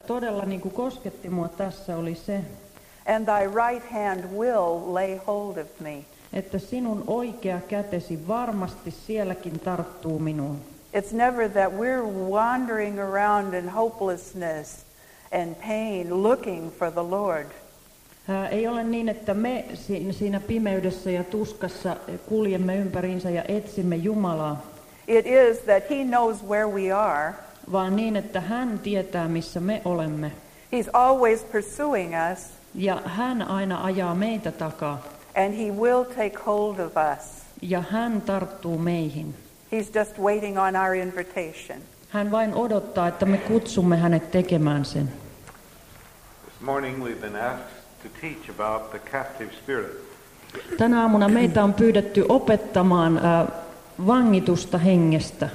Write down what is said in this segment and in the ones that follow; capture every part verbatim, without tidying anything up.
todella niin kuin kosketti mua tässä oli se, and thy right hand will lay hold of me. Että sinun oikea kätesi varmasti sielläkin tarttuu minuun. It's never that we're wandering around in hopelessness and pain looking for the Lord. Ää, ei ole niin, että me siinä pimeydessä ja tuskassa kuljemme ympäriinsä ja etsimme Jumalaa. It is that he knows where we are. Vaan niin, että hän tietää, missä me olemme. He's always pursuing us. Ja hän aina ajaa meitä takaa. And he will take hold of us. Ja hän tarttuu meihin. He's just waiting on our invitation. Hän vain odottaa, että me kutsumme hänet tekemään sen. This morning we've been asked to teach about the captive spirit. Tänä aamuna meitä on pyydetty opettamaan äh, vangitusta hengestä.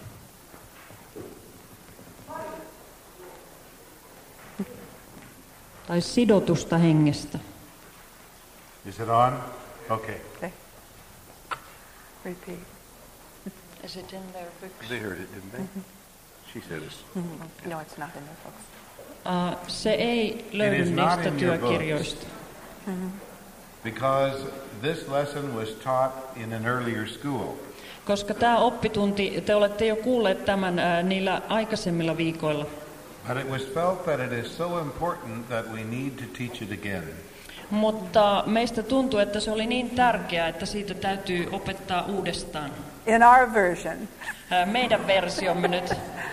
Tai sidotusta hengestä. Is it on? Okay. Okay. Repeat. Is it in their books? They heard it, didn't they? Mm-hmm. She said it. Mm-hmm. No, it's not in their books. Uh, se ei löydy niistä työkirjoista. Mm-hmm. Because this lesson was taught in an earlier school. Koska tämä oppitunti, te olette jo kuulleet tämän äh, niillä aikaisemmilla viikoilla. But it was felt that it is so important that we need to teach it again. Mutta meistä tuntuu, että se oli niin tärkeää, että siitä täytyy opettaa uudestaan. In our version. Äh, meidän versiomme nyt.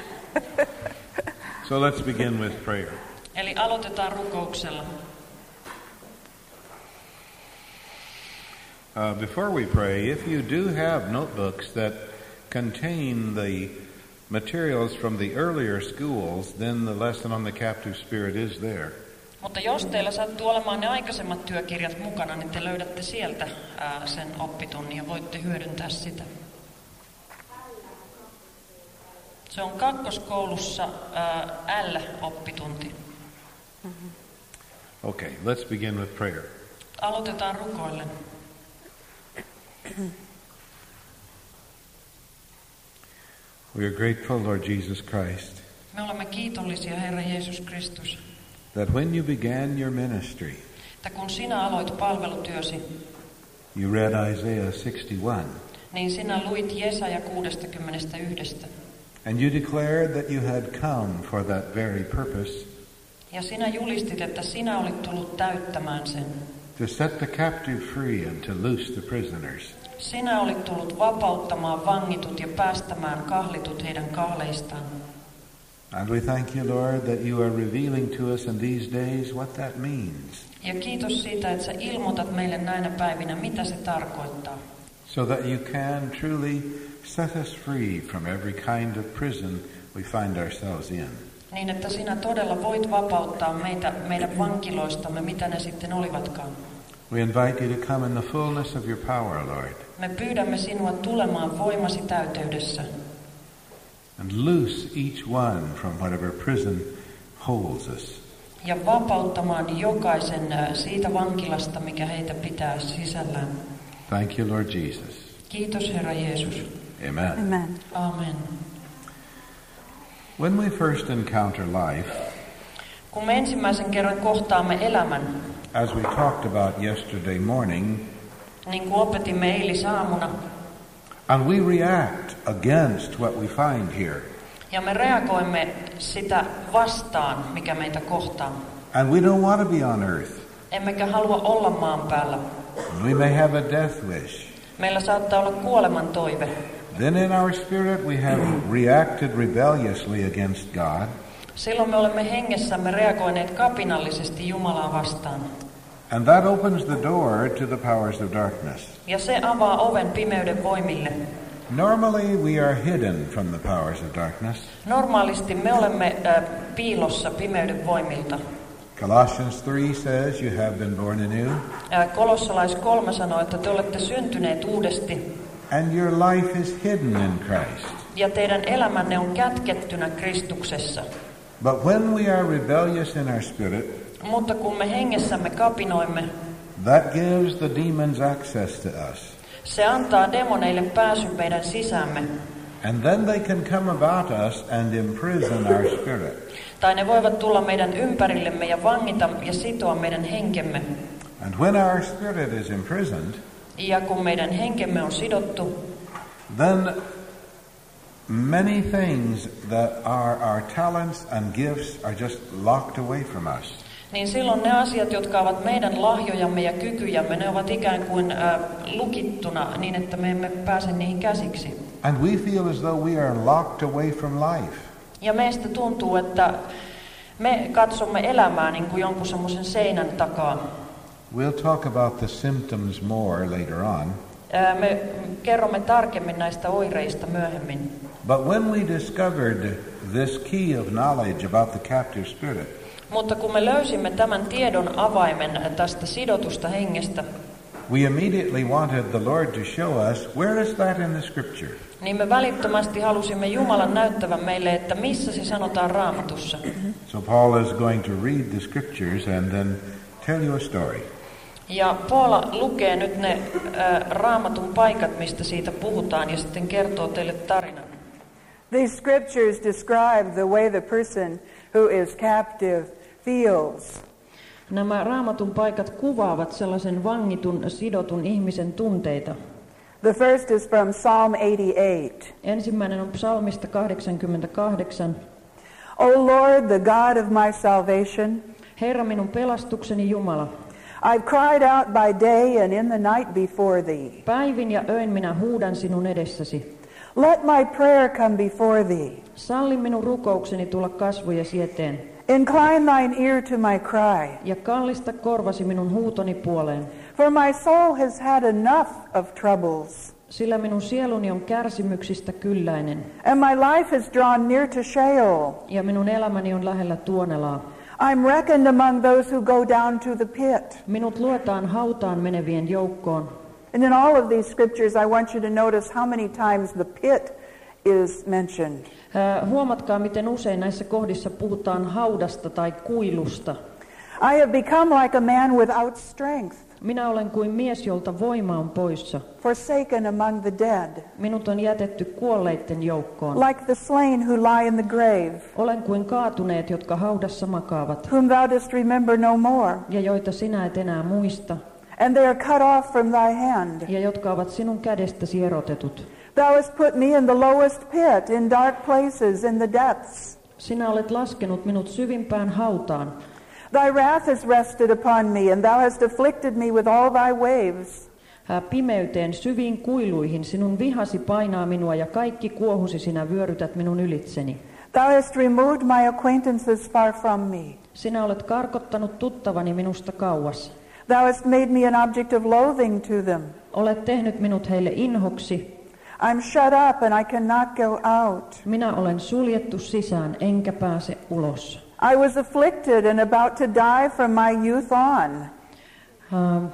So let's begin with prayer. Eli aloitetaan rukouksella. Uh, before we pray, if you do have notebooks that contain the materials from the earlier schools, then the lesson on the captive spirit is there. Mutta jos teillä sattuu olemaan ne aikaisemmat työkirjat mukana, niin te löydätte sieltä ää, sen oppitunnin ja voitte hyödyntää sitä. Se on kakkoskoulussa ää, L-oppitunti. Mm-hmm. Okay, let's begin with prayer. Aloitetaan rukoillen. We are grateful, Lord Jesus Christ, Me olemme kiitollisia, Herra Jeesus Kristus, that when you began your ministry, että kun sinä aloit palvelutyösi, you read Isaiah sixty-one, niin sinä luit Jesaja kuusikymmentäyksi. and you declared that you had come for that very purpose, Ja sinä julistit, että sinä olit tullut täyttämään sen. to set the captive free and to loose the prisoners. Sinä olit tullut vapauttamaan vangitut ja päästämään kahlitut heidän kahleistaan. And we thank you, Lord, that you are revealing to us in these days what that means, Ja kiitos siitä, että sä ilmoitat meille näinä päivinä, mitä se tarkoittaa. so that you can truly set us free from every kind of prison we find ourselves in. Niin, että sinä todella voit vapauttaa meitä, meidän vankiloistamme, mitä ne sitten olivatkaan. We invite you to come in the fullness of your power, Lord, Me pyydämme sinua tulemaan voimasi täyteydessä. and loose each one from whatever prison holds us. Ja vapauttamaan jokaisen siitä vankilasta, mikä heitä pitää sisällään. Thank you, Lord Jesus. Kiitos, Herra Jeesus. Amen. Amen. Amen. When we first encounter life, Kun me ensimmäisen kerran kohtaamme elämän, as we talked about yesterday morning, niin kuin opetimme eilisaamuna, and we react against what we find here, ja me reagoimme sitä vastaan, mikä meitä kohtaa. and we don't want to be on earth, Emmekä halua olla maan päällä. we may have a death wish, Meillä saattaa olla kuoleman toive. then in our spirit we have reacted rebelliously against God, Silloin me olemme hengessämme reagoineet kapinallisesti Jumalaa vastaan. and that opens the door to the powers of darkness. Ja se avaa oven pimeyden voimille. Normally we are hidden from the powers of darkness. Normaalisti me olemme äh, piilossa pimeyden voimilta. Colossians three says you have been born anew, Äh, Kolossalais kolme sanoo, että te olette syntyneet uudesti and your life is hidden in Christ. ja teidän elämänne on kätkettynä Kristuksessa. But when we are rebellious in our spirit, Mutta kun me hengessämme kapinoimme, that gives the demons access to us. se antaa demoneille pääsyn meidän sisämme. And then they can come about us and imprison our spirit. Tai ne voivat tulla meidän ympärillemme ja vangita ja sitoa meidän henkemme. And when our spirit is imprisoned, ja kun meidän henkemme on sidottu, then many things that are our talents and gifts are just locked away from us. Niin silloin ne asiat, jotka ovat meidän lahjojamme ja kykyjämme, ne ovat ikään kuin äh, lukittuna niin, että me emme pääse niihin käsiksi. And we feel as though we are locked away from life. Ja meistä tuntuu, että me katsomme elämää niin kuin jonkun semmoisen seinän takaa. We'll talk about the symptoms more later on. Äh, me kerromme tarkemmin näistä oireista myöhemmin. But when we discovered this key of knowledge about the captive spirit, mutta kun me löysimme tämän tiedon avaimen tästä sidotusta hengestä, we immediately wanted the Lord to show us, where is that in the scripture? Niin me välittömästi halusimme Jumalan näyttävän meille, että missä se sanotaan Raamatussa. So Paul is going to read the scriptures and then tell you a story. Ja Paula lukee nyt ne äh, Raamatun paikat, mistä siitä puhutaan, ja sitten kertoo teille tarinan. These scriptures describe the way the person who is captive feels. Nämä Raamatun paikat kuvaavat sellaisen vangitun, sidotun ihmisen tunteita. The first is from Psalm eighty-eight. Ensimmäinen on Psalmista kahdeksankymmentäkahdeksan. O Lord, the God of my salvation, Herra, minun pelastukseni Jumala. I've cried out by day and in the night before thee. Päivin ja öin minä huudan sinun edessäsi. Let my prayer come before thee. Salli minun rukoukseni tulla kasvojesi eteen. Incline thine ear to my cry. Ja kallista korvasi minun huutoni puoleen. For my soul has had enough of troubles. Sillä minun sieluni on kärsimyksistä kylläinen. And my life has drawn near to Sheol. Ja minun elämäni on lähellä tuonelaa. I'm reckoned among those who go down to the pit. Minut luetaan hautaan menevien joukkoon. And in all of these scriptures, I want you to notice how many times the pit is mentioned. Uh, huomatkaa, miten usein näissä kohdissa puhutaan haudasta tai kuilusta. I have become like a man without strength. Minä olen kuin mies, jolta voima on poissa. Forsaken among the dead. Minut on jätetty kuolleitten joukkoon. Like the slain who lie in the grave. Olen kuin kaatuneet, jotka haudassa makaavat. Whom thou dost remember no more. Ja joita sinä et enää muista. And they are cut off from thy hand. Ja jotka ovat sinun kädestäsi erotetut. Thou hast put me in the lowest pit, in dark places, in the depths. Sinä olet laskenut minut syvimpään hautaan. Thy wrath has rested upon me, and thou hast afflicted me with all thy waves. Pimeyteen, syviin kuiluihin, sinun vihasi painaa minua, ja kaikki kuohusi sinä vyörytät minun ylitseni. Thou hast removed my acquaintances far from me. Sinä olet karkottanut tuttavani minusta kauas. Thou hast made me an object of loathing to them. Olet tehnyt minut heille inhoksi. I'm shut up and I cannot go out. Minä olen suljettu sisään, enkä pääse ulos. I was afflicted and about to die from my youth on. Um,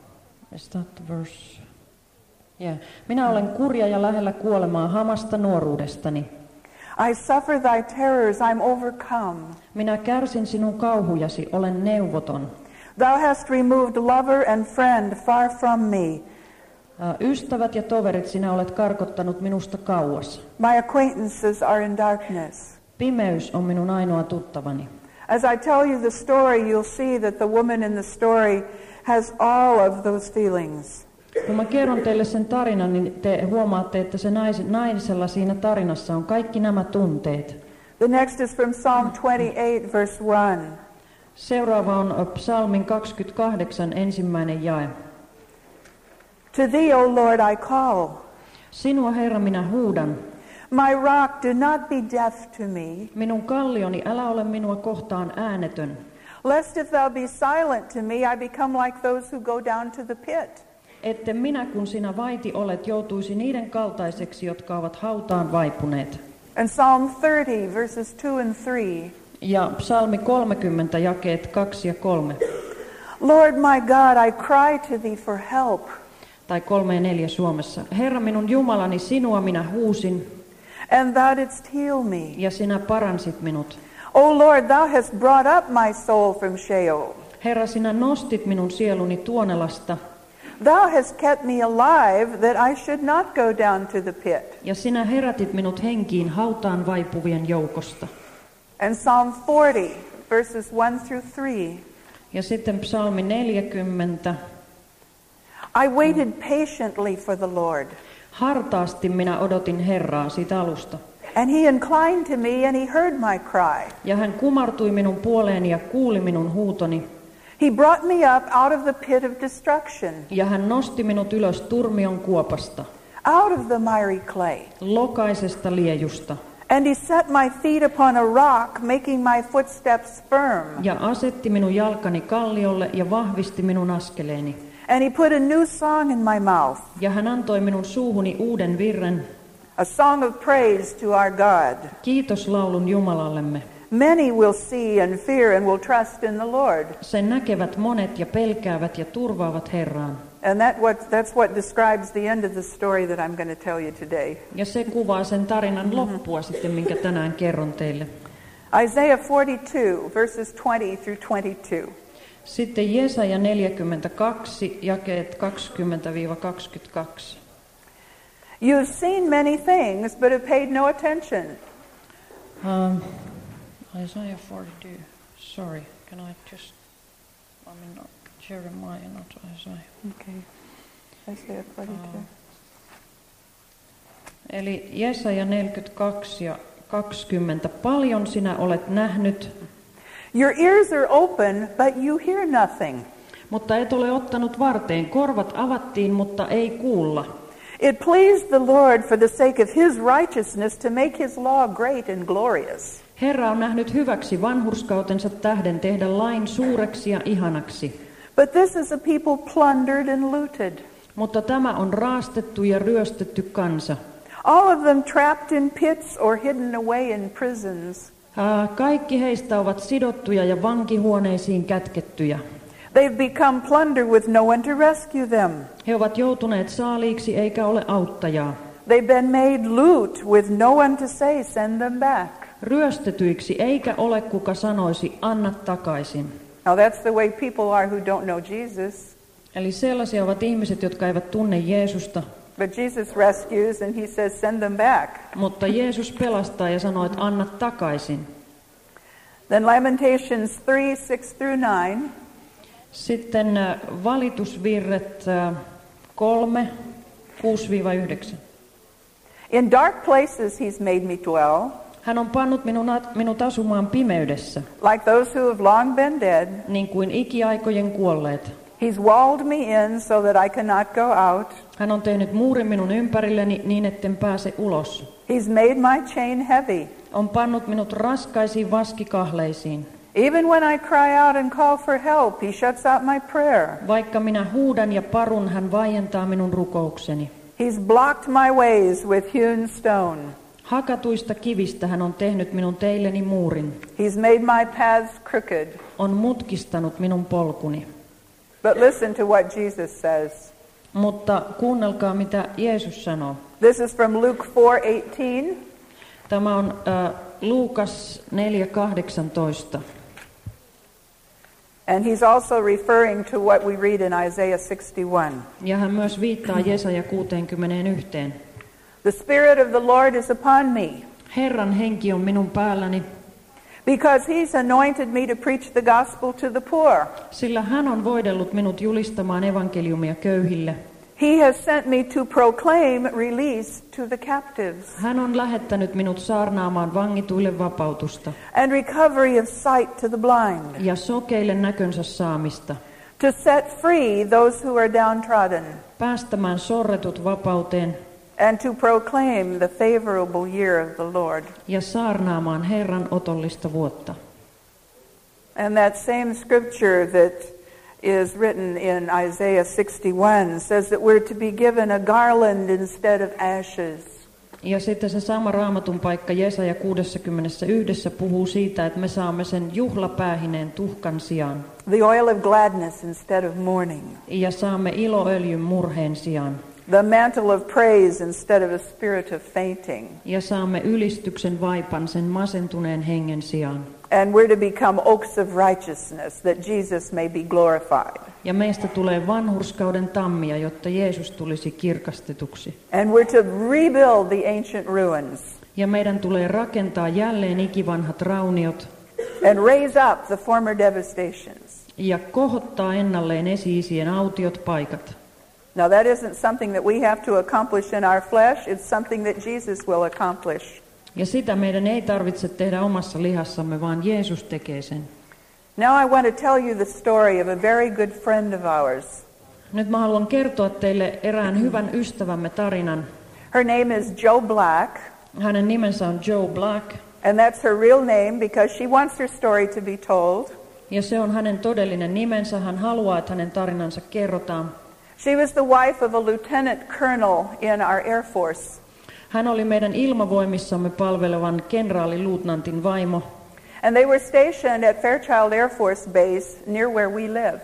is that the verse? Yeah. Minä olen kurja ja lähellä kuolemaa hamasta nuoruudestani. I suffer thy terrors, I'm overcome. Minä kärsin sinun kauhujasi, olen neuvoton. Thou hast removed lover and friend far from me. Ystävät ja toverit sinä olet karkottanut minusta kauas. My acquaintances are in darkness. Pimeys on minun ainoa tuttavani. As I tell you the story, you'll see that the woman in the story has all of those feelings. Kun mä kerron teille sen tarinan, niin te huomaatte, että se nais, naisella siinä tarinassa on kaikki nämä tunteet. The next is from Psalm twenty-eight, verse one. Seuraava on Psalmin kaksikymmentäkahdeksan ensimmäinen jae. To thee, O Lord, I call. Sinua, Herra, minä huudan. My rock, do not be deaf to me. Minun kallioni, älä ole minua kohtaan äänetön. Lest if thou be silent to me, I become like those who go down to the pit. Ette minä, kun sinä vaiti olet, joutuisi niiden kaltaiseksi, jotka ovat hautaan vaipuneet. And Psalm thirty, verses two and three. Ja Psalmi kolmekymmentä, jakeet kaksi ja kolme. Lord my God, I cry to thee for help. Tai kolme ja neljä Suomessa. Herra minun Jumalani, sinua minä huusin. And thou didst heal me. Ja sinä paransit minut. O Lord, thou hast brought up my soul from Sheol. Herra, sinä nostit minun sieluni tuonelasta. Thou hast kept me alive that I should not go down to the pit. Ja sinä herätit minut henkiin hautaan vaipuvien joukosta. And Psalm forty, verses one through three. Ja sitten psalmi neljäkymmentä. I waited patiently for the Lord. Hartaasti minä odotin Herraa siitä alusta. And he inclined to me and he heard my cry. Ja hän kumartui minun puoleeni ja kuuli minun huutoni. He brought me up out of the pit of destruction. Ja hän nosti minut ylös turmion kuopasta. Out of the miry clay. Lokaisesta liejusta. And he set my feet upon a rock, making my footsteps firm. Ja asetti minun jalkani kalliolle ja vahvisti minun askeleeni. And he put a new song in my mouth. Ja hän antoi minun suuhuni uuden virren. A song of praise to our God. Kiitoslaulun Jumalallemme. Many will see and fear and will trust in the Lord. Sen näkevät monet ja pelkäävät ja turvaavat Herraan. And that what, that's what describes the end of the story that I'm going to tell you today. Ja se kuvaa sen tarinan loppua sitten, minkä tänään kerron teille. Isaiah forty-two, verses twenty through twenty-two. Sitten Jesaja neljäkymmentäkaksi, jakeet kaksikymmentä kaksikymmentäkaksi. You've seen many things, but have paid no attention. Um, Isaiah forty-two. Sorry, can I just... I mean, not Jeremiah, not Isaiah. Okay. Isaiah forty-two. Uh, eli Jesaja neljäkymmentäkaksi ja kaksikymmentä. Paljon sinä olet nähnyt. Your ears are open, but you hear nothing. Mutta et ole ottanut varteen. Korvat avattiin, mutta ei kuulla. It pleased the Lord for the sake of his righteousness to make his law great and glorious. Herra on nähnyt hyväksi vanhurskautensa tähden tehdä lain suureksi ja ihanaksi. But this is a people plundered and looted. Mutta tämä on raastettu ja ryöstetty kansa. All of them trapped in pits or hidden away in prisons. Kaikki heistä ovat sidottuja ja vankihuoneisiin kätkettyjä. They've become plunder with no one to rescue them. He ovat joutuneet saaliiksi eikä ole auttajaa. They've been made loot with no one to say send them back. Ryöstetyiksi eikä ole kuka sanoisi anna takaisin. Now that's the way people are who don't know Jesus. Eli sellaisia ovat ihmiset, jotka eivät tunne Jeesusta. But Jesus rescues and he says send them back. Mutta Jeesus pelastaa ja sanoo, että anna takaisin. Then Lamentations three, six through nine. Sitten valitusvirret kolme, kuusi yhdeksän. In dark places he's made me dwell. Hän on pannut minun, minut asumaan pimeydessä. Like those who have long been dead. Niin kuin ikiaikojen kuolleet. He's walled me in so that I cannot go out. Hän on tehnyt muurin minun ympärilleni niin, etten pääse ulos. He's made my chain heavy. On pannut minut raskaisiin vaskikahleisiin. Even when I cry out and call for help, he shuts out my prayer. Vaikka minä huudan ja parun, hän vaientaa minun rukoukseni. He's blocked my ways with hewn stone. Hakatuista kivistä hän on tehnyt minun teilleni muurin. He's made my paths crooked. On mutkistanut minun polkuni. But listen to what Jesus says. Mutta kuunnelkaa, mitä Jeesus sanoo. This is from Luke four eighteen. Tämä on uh, Luukas neljä kahdeksantoista. And he's also referring to what we read in Isaiah sixty-one. Ja hän myös viittaa Jesaja kuusikymmentäyksi. The Spirit of the Lord is upon me. Herran henki on minun päälläni. Because he's anointed me to preach the gospel to the poor. Sillä hän on voidellut minut julistamaan evankeliumia köyhille. He has sent me to proclaim release to the captives. Hän on lähettänyt minut saarnaamaan vangituille vapautusta. And recovery of sight to the blind. Ja sokeille näkönsä saamista. To set free those who are downtrodden. Päästämään sorretut vapauteen. And to proclaim the favorable year of the Lord. Ja saarnaamaan Herran otollista vuotta. And that same scripture that is written in Isaiah sixty-one says that we're to be given a garland instead of ashes. Ja sitten se sama raamatun paikka Jesaja kuusikymmentäyksi puhuu siitä, että me saamme sen juhlapäähineen tuhkan sijaan. The oil of gladness instead of mourning. Ja saamme iloöljyn murheen sijaan. The mantle of praise instead of a spirit of fainting. Ja saamme ylistyksen vaipan sen masentuneen hengen sijaan. And we're to become oaks of righteousness that Jesus may be glorified. Ja meistä tulee vanhurskauden tammia, jotta Jeesus tulisi kirkastetuksi. And we're to rebuild the ancient ruins. Ja meidän tulee rakentaa jälleen ikivanhat rauniot. And raise up the former devastations. Ja kohottaa ennalleen esi-isien autiot paikat. Now that isn't something that we have to accomplish in our flesh. It's something that Jesus will accomplish. Ja sitä meidän ei tarvitse tehdä omassa lihassamme, vaan Jeesus tekee sen. Now I want to tell you the story of a very good friend of ours. Nyt mä haluan kertoa teille erään hyvän ystävämme tarinan. Her name is Joe Black. Hänen nimensä on Joe Black. And that's her real name because she wants her story to be told. Ja se on hänen todellinen nimensä. Hän haluaa, että hänen tarinansa kerrotaan. She was the wife of a lieutenant colonel in our Air Force. Hän oli meidän ilmavoimissamme palvelevan kenraaliluutnantin vaimo. And they were stationed at Fairchild Air Force Base near where we live.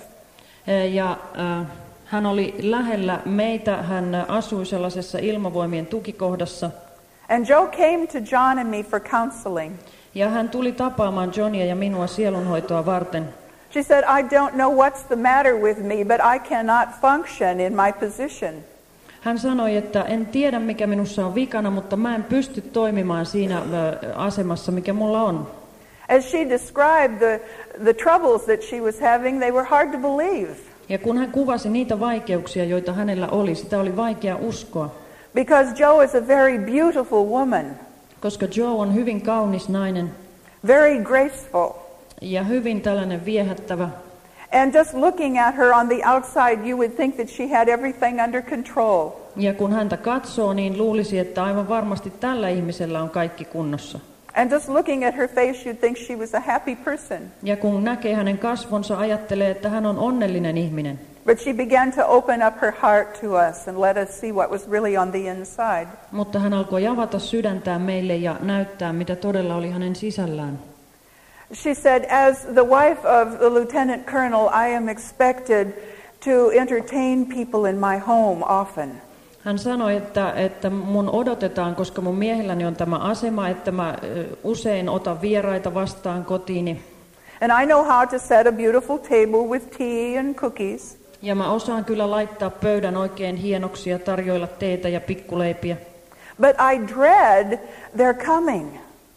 Ja äh, hän oli lähellä meitä. Hän asui sellaisessa ilmavoimien tukikohdassa. And Joe came to John and me for counseling. Ja hän tuli tapaamaan Johnia ja minua sielunhoitoa varten. She said, I don't know what's the matter with me, but I cannot function in my position. Hän sanoi, että en tiedä mikä minussa on vikana, mutta mä en pysty toimimaan siinä asemassa, mikä mulla on. As she described the, the troubles that she was having, they were hard to believe. Ja kun hän kuvasi niitä vaikeuksia, joita hänellä oli, sitä oli vaikea uskoa. Because Joe is a very beautiful woman. Koska Joe on hyvin kaunis nainen. Very graceful. Ja hyvin tällainen viehättävä. And just looking at her on the outside, you would think that she had everything under control. Ja kun häntä katsoo, niin luulisi, että aivan varmasti tällä ihmisellä on kaikki kunnossa. And just looking at her face, you'd think she was a happy person. Ja kun näkee hänen kasvonsa, ajattelee, että hän on onnellinen ihminen. But she began to open up her heart to us and let us see what was really on the inside. Mutta hän alkoi avata sydäntään meille ja näyttää, mitä todella oli hänen sisällään. She said, as the wife of the lieutenant colonel, I am expected to entertain people in my home often. Hän sanoi, että, että mun odotetaan, koska mun miehelläni on tämä asema, että mä usein otan vieraita vastaan kotiini. And I know how to set a beautiful table with tea and cookies. Ja mä osaan kyllä laittaa pöydän oikein hienoksi ja tarjoilla teetä ja pikkuleipiä. But I dread their coming.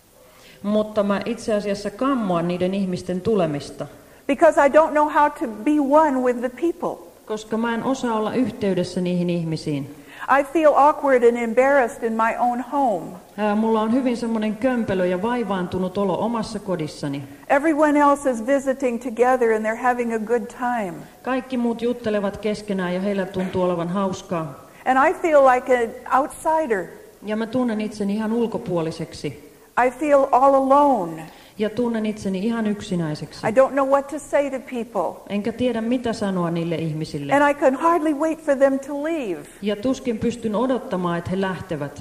Mutta mä itse asiassa kammoan niiden ihmisten tulemista. Because I don't know how to be one with the people. Koska mä en osaa olla yhteydessä niihin ihmisiin. I feel awkward and embarrassed in my own home. Ää, mulla on hyvin semmoinen kömpelö ja vaivaantunut olo omassa kodissani. Everyone else is visiting together and they're having a good time. Kaikki muut juttelevat keskenään ja heillä tuntuu olevan hauskaa. And I feel like an outsider. Ja mä tunnen itseni ihan ulkopuoliseksi. I feel all alone. Ja tunnen itseni ihan yksinäiseksi. I don't know what to say to people. Enkä tiedä mitä sanoa niille ihmisille. And I can hardly wait for them to leave. Ja tuskin pystyn odottamaan, että he lähtevät.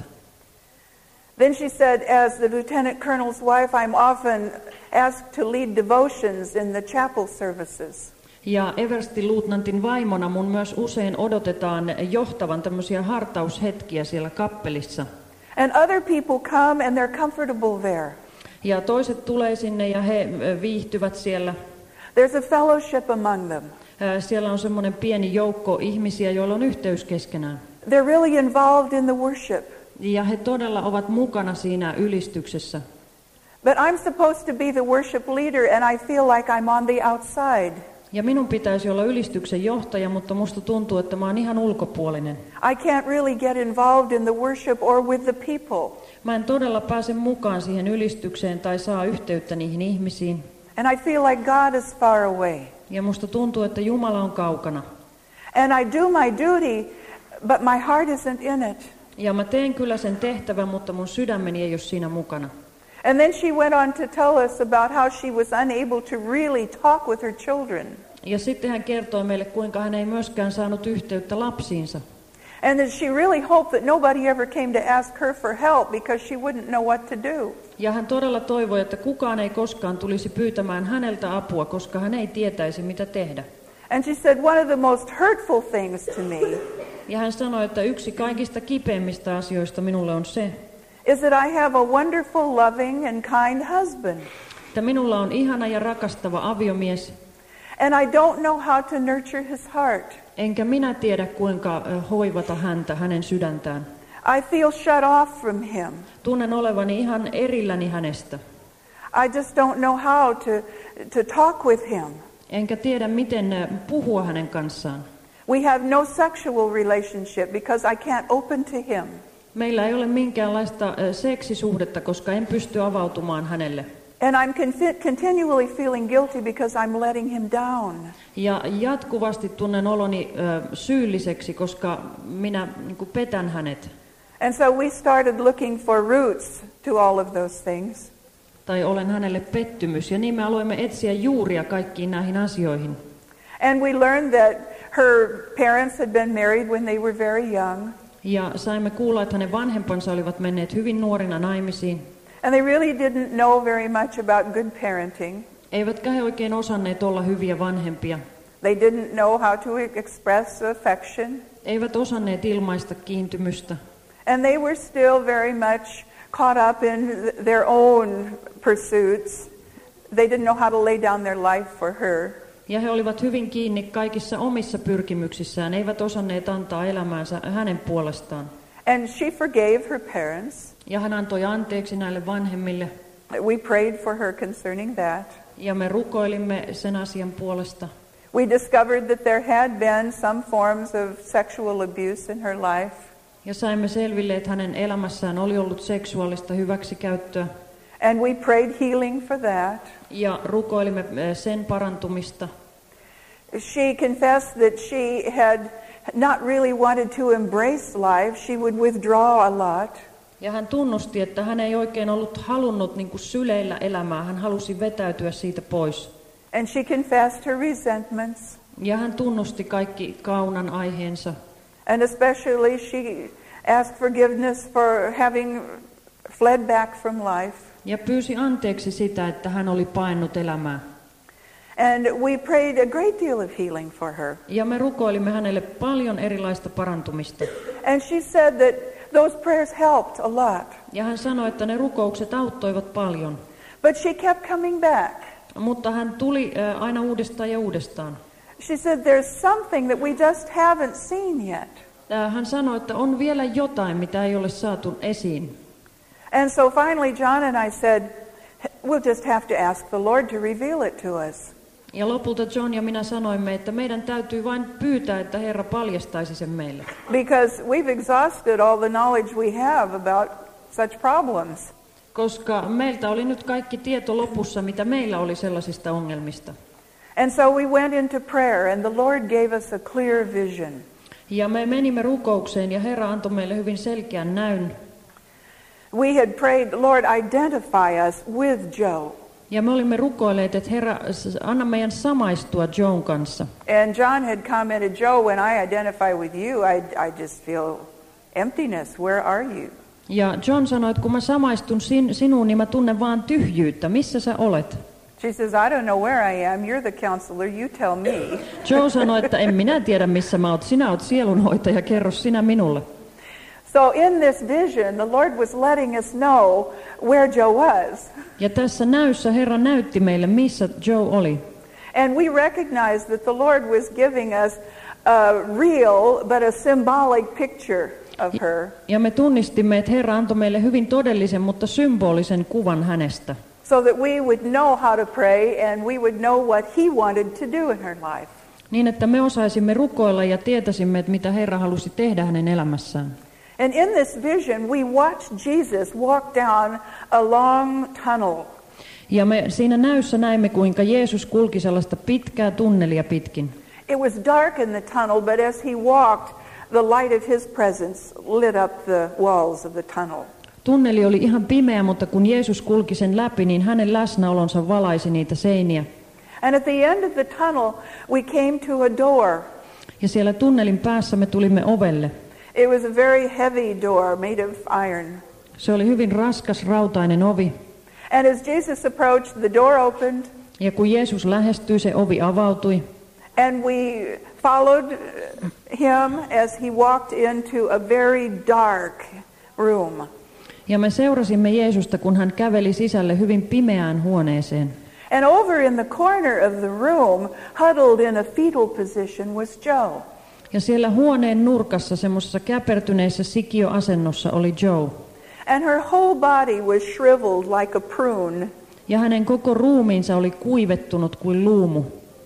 Then she said, as the lieutenant colonel's wife, I'm often asked to lead devotions in the chapel services. Ja everstiluutnantin vaimona mun myös usein odotetaan johtavan tämmöisiä hartaushetkiä siellä kappelissa. And other people come and they're comfortable there. Ja toiset tulee sinne ja he viihtyvät siellä. There's a fellowship among them. Siellä on semmoinen pieni joukko ihmisiä, joilla on yhteys keskenään. They're really involved in the worship. Ja he todella ovat mukana siinä ylistyksessä. But I'm supposed to be the worship leader and I feel like I'm on the outside. Ja minun pitäisi olla ylistyksen johtaja, mutta musta tuntuu, että mä oon ihan ulkopuolinen. I can't really get involved in the worship or with the people. Mä en todella pääse mukaan siihen ylistykseen tai saa yhteyttä niihin ihmisiin. And I feel like God is far away. Ja musta tuntuu, että Jumala on kaukana. And I do my duty, but my heart isn't in it. Ja mä teen kyllä sen tehtävän, mutta mun sydämeni ei ole siinä mukana. And then she went on to tell us about how she was unable to really talk with her children. Ja sitten hän kertoi meille, kuinka hän ei myöskään saanut yhteyttä lapsiinsa. And that she really hoped that nobody ever came to ask her for help because she wouldn't know what to do. Ja hän todella toivoi, että kukaan ei koskaan tulisi pyytämään häneltä apua, koska hän ei tietäisi, mitä tehdä. And she said one of the most hurtful things to me Ja hän sanoi, että yksi kaikista kipeimmistä asioista minulle on se, is that I have a wonderful, loving and kind husband. että minulla on ihana ja rakastava aviomies, And I don't know how to nurture his heart. enkä minä tiedä, kuinka hoivata häntä, hänen sydäntään. I feel shut off from him. Tunnen olevani ihan erilläni hänestä. I just don't know how to, to talk with him. Enkä tiedä, miten puhua hänen kanssaan. We have no sexual relationship because I can't open to him. Meillä ei ole minkäänlaista seksisuhdetta, koska en pysty avautumaan hänelle. And I'm con- continually feeling guilty because I'm letting him down. Ja jatkuvasti tunnen oloni ö, syylliseksi, koska minä niin kuin petän hänet. And so we started looking for roots to all of those things. Tai olen hänelle pettymys. Ja niin me aloimme etsiä juuria kaikkiin näihin asioihin. And we learned that her parents had been married when they were very young. Ja saimme kuulla, että hänen vanhempansa olivat menneet hyvin nuorina naimisiin. And they really didn't know very much about good parenting. Eivätkä he oikein osanneet olla hyviä vanhempia. They didn't know how to express affection. Eivät osanneet ilmaista kiintymystä. And they were still very much caught up in their own pursuits. They didn't know how to lay down their life for her. Ja he olivat hyvin kiinni kaikissa omissa pyrkimyksissään, eivät osanneet antaa elämäänsä hänen puolestaan. And she forgave her parents. Ja hän antoi anteeksi näille vanhemmille. We prayed for her concerning that. Ja me rukoilimme sen asian puolesta. We discovered that there had been some forms of sexual abuse in her life. Ja saimme selville, että hänen elämässään oli ollut seksuaalista hyväksikäyttöä. And we prayed healing for that. Ja rukoilimme sen parantumista. She confessed that she had not really wanted to embrace life. She would withdraw a lot. Ja hän tunnusti, että hän ei oikein ollut halunnut niin kuin syleillä elämää. Hän halusi vetäytyä siitä pois. And she confessed her resentments. Ja hän tunnusti kaikki kaunan aiheensa. And especially she asked forgiveness for having fled back from life. Ja pyysi anteeksi sitä, että hän oli paennut elämää. And we prayed a great deal of healing for her. Ja me rukoilimme hänelle paljon erilaista parantumista. And she said that those prayers helped a lot. Ja hän sanoi, että ne rukoukset auttoivat paljon. But she kept coming back. Mutta hän tuli äh, aina uudestaan ja uudestaan. She said there's something that we just haven't seen yet. Äh, hän sanoi, että on vielä jotain, mitä ei ole saatu esiin. And so finally John and I said, we'll just have to ask the Lord to reveal it to us. Ja lopulta John ja minä sanoimme, että meidän täytyy vain pyytää, että Herra paljastaisi sen meille. Because we've exhausted all the knowledge we have about such problems. Koska meiltä oli nyt kaikki tieto lopussa, mitä meillä oli sellaisista ongelmista. And so we went into prayer and the Lord gave us a clear vision. Ja me menimme rukoukseen ja Herra antoi meille hyvin selkeän näyn. We had prayed, Lord, identify us with Joe. Ja me olimme rukoilleet, että Herra, anna meidän samaistua Joan kanssa. And John had commented, Joe, when I identify with you, I, I just feel emptiness. Where are you? Ja John sanoi, että kun mä samaistun sin, sinuun, niin mä tunnen vaan tyhjyyttä. Missä sä olet? She says, I don't know where I am. You're the counselor. You tell me. Joe sanoi, että en minä tiedä, missä mä oot. Sinä oot sielunhoitaja, kerro sinä minulle. So in this vision, the Lord was letting us know where Joe was. Ja tässä näyssä Herra näytti meille, missä Joe oli. And we recognized that the Lord was giving us a real but a symbolic picture of her. Ja me tunnistimme, että Herra antoi meille hyvin todellisen, mutta symbolisen kuvan hänestä. So that we would know how to pray and we would know what he wanted to do in her life. Niin, että me osaisimme rukoilla ja tietäisimme, että mitä Herra halusi tehdä hänen elämässään. And in this vision, we watched Jesus walk down a long tunnel. Ja me siinä näyssä näimme, kuinka Jeesus kulki sellaista pitkää tunnelia pitkin. It was dark in the tunnel, but as he walked, the light of his presence lit up the walls of the tunnel. Tunneli oli ihan pimeä, mutta kun Jeesus kulki sen läpi, niin hänen läsnäolonsa valaisi niitä seiniä. And at the end of the tunnel, we came to a door. Ja siellä tunnelin päässä me tulimme ovelle. It was a very heavy door made of iron. Se oli hyvin raskas rautainen ovi. And as Jesus approached, the door opened. Ja kun Jeesus lähestyi, se ovi avautui. And we followed him as he walked into a very dark room. Ja me seurasimme Jeesusta, kun hän käveli sisälle hyvin pimeään huoneeseen. And over in the corner of the room, huddled in a fetal position, was Joe. Ja siellä huoneen nurkassa, semmoisessa käpertyneessä sikioasennossa oli Joe. And her whole body was shriveled like a prune. Ja hänen koko ruumiinsa oli kuivettunut kuin luumu.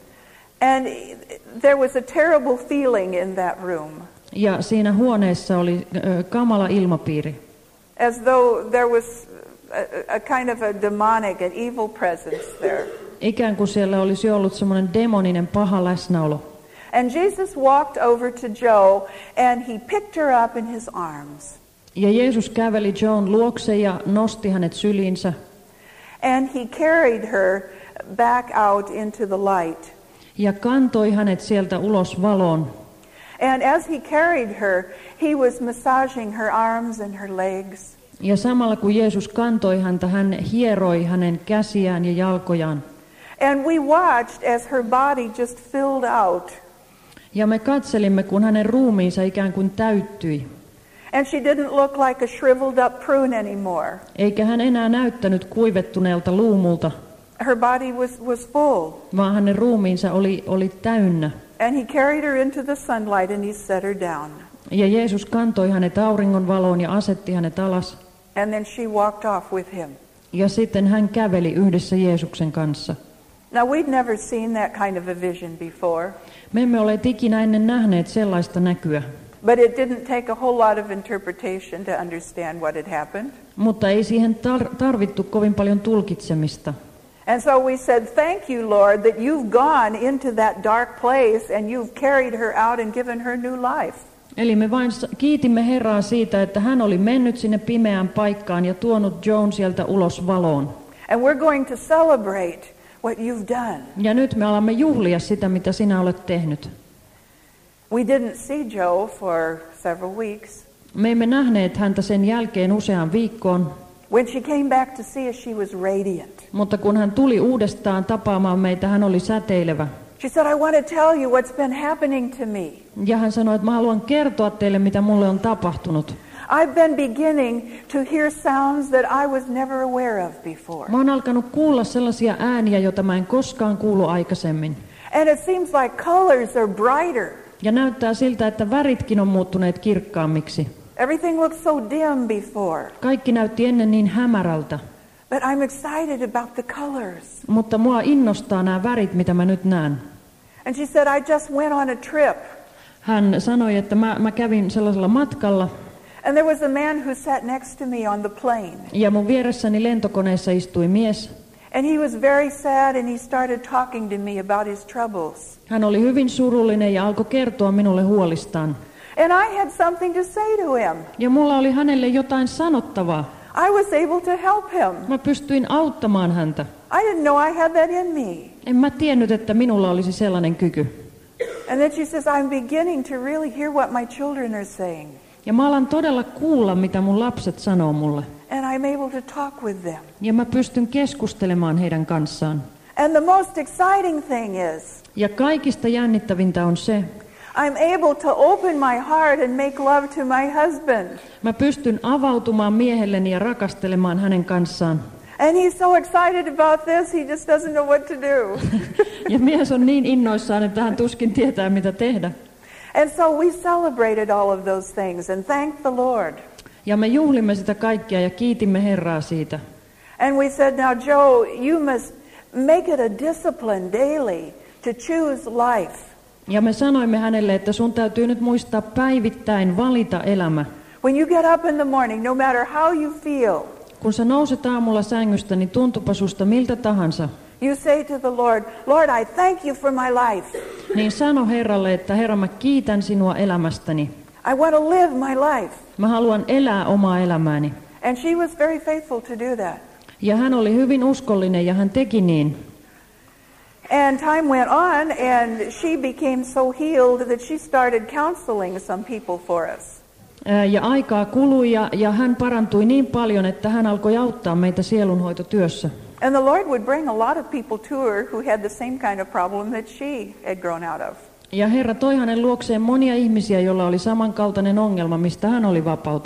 And there was a terrible feeling in that room. Ja siinä huoneessa oli ö, kamala ilmapiiri. As though there was a, a kind of a demonic and evil presence there. Ikään kuin siellä olisi ollut semmoinen demoninen paha läsnäolo. And Jesus walked over to Joe and he picked her up in his arms. Ja Jeesus käveli Joan luokse ja nosti hänet syliinsä. And he carried her back out into the light. Ja kantoi hänet sieltä ulos valoon. And as he carried her, he was massaging her arms and her legs. Ja samalla kun Jeesus kantoi häntä, hän hieroi hänen käsiään ja jalkojaan. And we watched as her body just filled out. Ja me katselimme, kun hänen ruumiinsa ikään kuin täyttyi. And she didn't look like a shriveled up prune anymore. Eikä hän enää näyttänyt kuivettuneelta luumulta, Her body was, was full. vaan hänen ruumiinsa oli, oli täynnä. And he carried her into the sunlight and he set her down. Ja Jeesus kantoi hänet auringon valoon ja asetti hänet alas. And then she walked off with him. Ja sitten hän käveli yhdessä Jeesuksen kanssa. Now we'd never seen that kind of a vision before. Me emme ole ikinä ennen nähneet sellaista näkyä. But it didn't take a whole lot of interpretation to understand what had happened. Mutta ei siihen tar- tarvittu kovin paljon tulkitsemista. And so we said, thank you, Lord, that you've gone into that dark place and you've carried her out and given her new life. Eli me vain kiitimme Herraa siitä, että hän oli mennyt sinne pimeään paikkaan ja tuonut Joan sieltä ulos valoon. And we're going to celebrate what you've done. Ja nyt me alamme juhlia sitä, mitä sinä olet tehnyt. We didn't see Joe for several weeks. Me emme nähneet häntä sen jälkeen useaan viikkoon, When she came back to see us, she was radiant. mutta kun hän tuli uudestaan tapaamaan meitä, hän oli säteilevä. She said, I want to tell you what's been happening to me. Ja hän sanoi, että mä haluan kertoa teille, mitä mulle on tapahtunut. I've been beginning to hear sounds that I was never aware of before. Mä oon alkanut kuulla sellaisia ääniä, joita mä en koskaan kuullut aikaisemmin. And it seems like colors are brighter. Ja näyttää siltä, että väritkin on muuttuneet kirkkaammiksi. Everything looked so dim before. Kaikki näytti ennen niin hämärältä. But I'm excited about the colors. Mutta mua innostaa nämä värit, mitä mä nyt näen. And she said, I just went on a trip. Hän sanoi, että mä, mä kävin sellaisella matkalla. And there was a man who sat next to me on the plane. Ja mun vieressäni lentokoneessa istui mies. And he was very sad and he started talking to me about his troubles. Hän oli hyvin surullinen ja alkoi kertoa minulle huolistaan. And I had something to say to him. Ja mulla oli hänelle jotain sanottavaa. I was able to help him. Mä pystyin auttamaan häntä. I didn't know I had that in me. En mä tiennyt, että minulla olisi sellainen kyky. And then she says, I'm beginning to really hear what my children are saying. Ja mä alan todella kuulla, mitä mun lapset sanoo mulle. And I'm able to talk with them. Ja mä pystyn keskustelemaan heidän kanssaan. And the most exciting thing is, Ja kaikista jännittävintä on se, I'm able to open my heart and make love to my husband. mä pystyn avautumaan miehelleni ja rakastelemaan hänen kanssaan. And he's so excited about this, he just doesn't know what to do. Ja mies on niin innoissaan, että hän tuskin tietää, mitä tehdä. And so we celebrated all of those things and thanked the Lord. Ja me juhlimme sitä kaikkea ja kiitimme Herraa siitä. And we said, now Joe, you must make it a discipline daily to choose life. Ja me sanoimme hänelle, että sun täytyy nyt muistaa päivittäin valita elämä. When you get up in the morning, no matter how you feel, Kun sä nouset aamulla sängystä, niin tuntupa susta miltä tahansa. you say to the Lord, Lord, I thank you for my life. Niin sano Herralle, että Herra, mä kiitän sinua elämästäni. I want to live my life. Mä haluan elää omaa elämääni. And she was very faithful to do that. Ja hän oli hyvin uskollinen ja hän teki niin. And time went on and she became so healed that she started counseling some people for us. Ää, Ja aikaa kului ja, ja hän parantui niin paljon, että hän alkoi auttaa meitä sielunhoitotyössä. And the Lord would bring a lot of people to her who had the same kind of problem that she had grown out of. Ja Herra toi hänen luokseen monia ihmisiä, joilla oli samankaltainen ongelma, mistä hän oli vapautunut.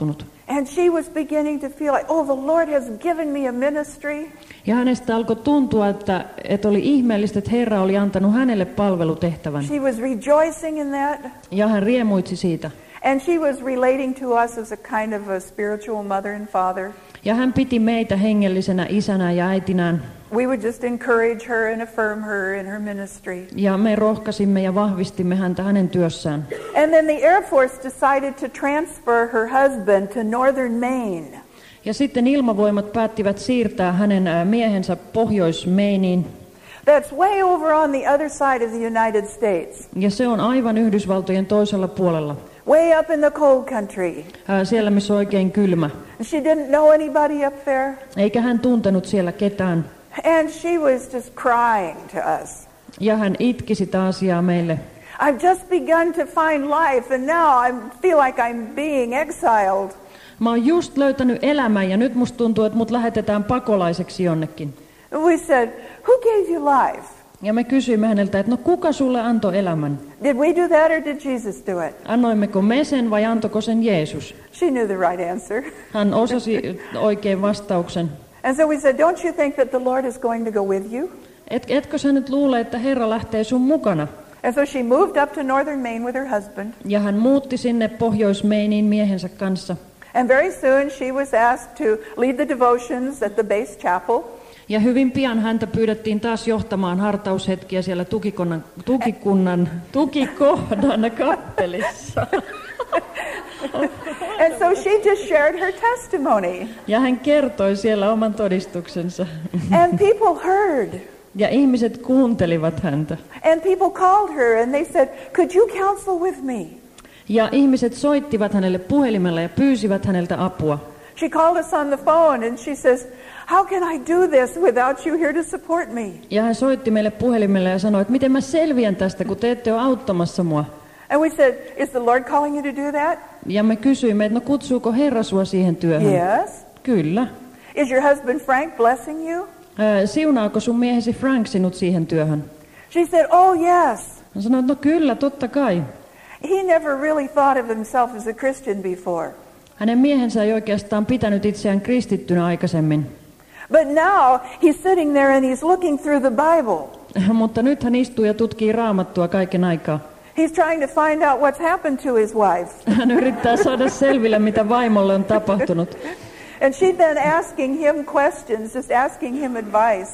And she was beginning to feel like, oh, the Lord has given me a ministry. Ja hänestä alkoi tuntua, että, että oli ihmeellistä, että Herra oli antanut hänelle palvelutehtävän. She was rejoicing in that. Ja hän riemuitsi siitä. And she was relating to us as a kind of a spiritual mother and father. Ja hän piti meitä hengellisenä isänä ja äitinään. We would just encourage her and affirm her in her ministry. Ja me rohkaisimme ja vahvistimme häntä hänen työssään. And then the Air Force decided to transfer her husband to northern Maine. Ja sitten ilmavoimat päättivät siirtää hänen miehensä Pohjois-Mainiin. That's way over on the other side of the United States. Ja se on aivan Yhdysvaltojen toisella puolella. Way up in the cold country. Siellä, missä on oikein kylmä. She didn't know anybody up there. Eikä hän tuntenut siellä ketään. And she was just crying to us. Ja hän itki sitä asiaa meille. I've just begun to find life and now I feel like I'm being exiled. Mä oon just löytänyt elämän ja nyt musta tuntuu, että mut lähetetään pakolaiseksi jonnekin. We said, who gave you life? Ja me kysyimme häneltä, että no kuka sulle antoi elämän? Did we do that or did Jesus do it? Annoimmeko me sen vai antoiko sen Jeesus? She knew the right answer. Hän osasi oikein vastauksen. And so we said, don't you think that the Lord is going to go with you? Et, etkö sä nyt luule, että Herra lähtee sun mukana? And so she moved up to northern Maine with her husband. Ja hän muutti sinne Pohjois-Mainiin miehensä kanssa. And very soon she was asked to lead the devotions at the base chapel. Ja hyvin pian häntä pyydettiin taas johtamaan hartaushetkiä siellä tukikunnan, tukikunnan, tukikohdan kappelissa. And so she just shared her testimony. Ja hän kertoi siellä oman todistuksensa. And people heard. Ja ihmiset kuuntelivat häntä. And people called her and they said, could you counsel with me? Ja ihmiset soittivat hänelle puhelimella ja pyysivät häneltä apua. She called us on the phone and she says, how can I do this without you here to support me? Ja hän soitti meille puhelimella ja sanoi, että miten mä selviän tästä, kun te ette ole auttamassa mua. And we said, is the Lord calling you to do that? Ja me kysyimme, että no kutsuuko Herra sua siihen työhön? Yes. Kyllä. Is your husband Frank blessing you? Ää, siunaako sun miehesi Frank sinut siihen työhön? She said, oh yes. Hän sanoi, että no kyllä, totta kai. He never really thought of himself as a Christian before. Hänen miehensä ei oikeastaan pitänyt itseään kristittynä aikaisemmin. But now he's sitting there and he's looking through the Bible. Mutta nyt hän istuu ja tutkii Raamattua kaiken aikaa. He's trying to find out what's happened to his wife. Hän yrittää saada selville, mitä vaimolle on tapahtunut. And she'd been asking him questions, just asking him advice.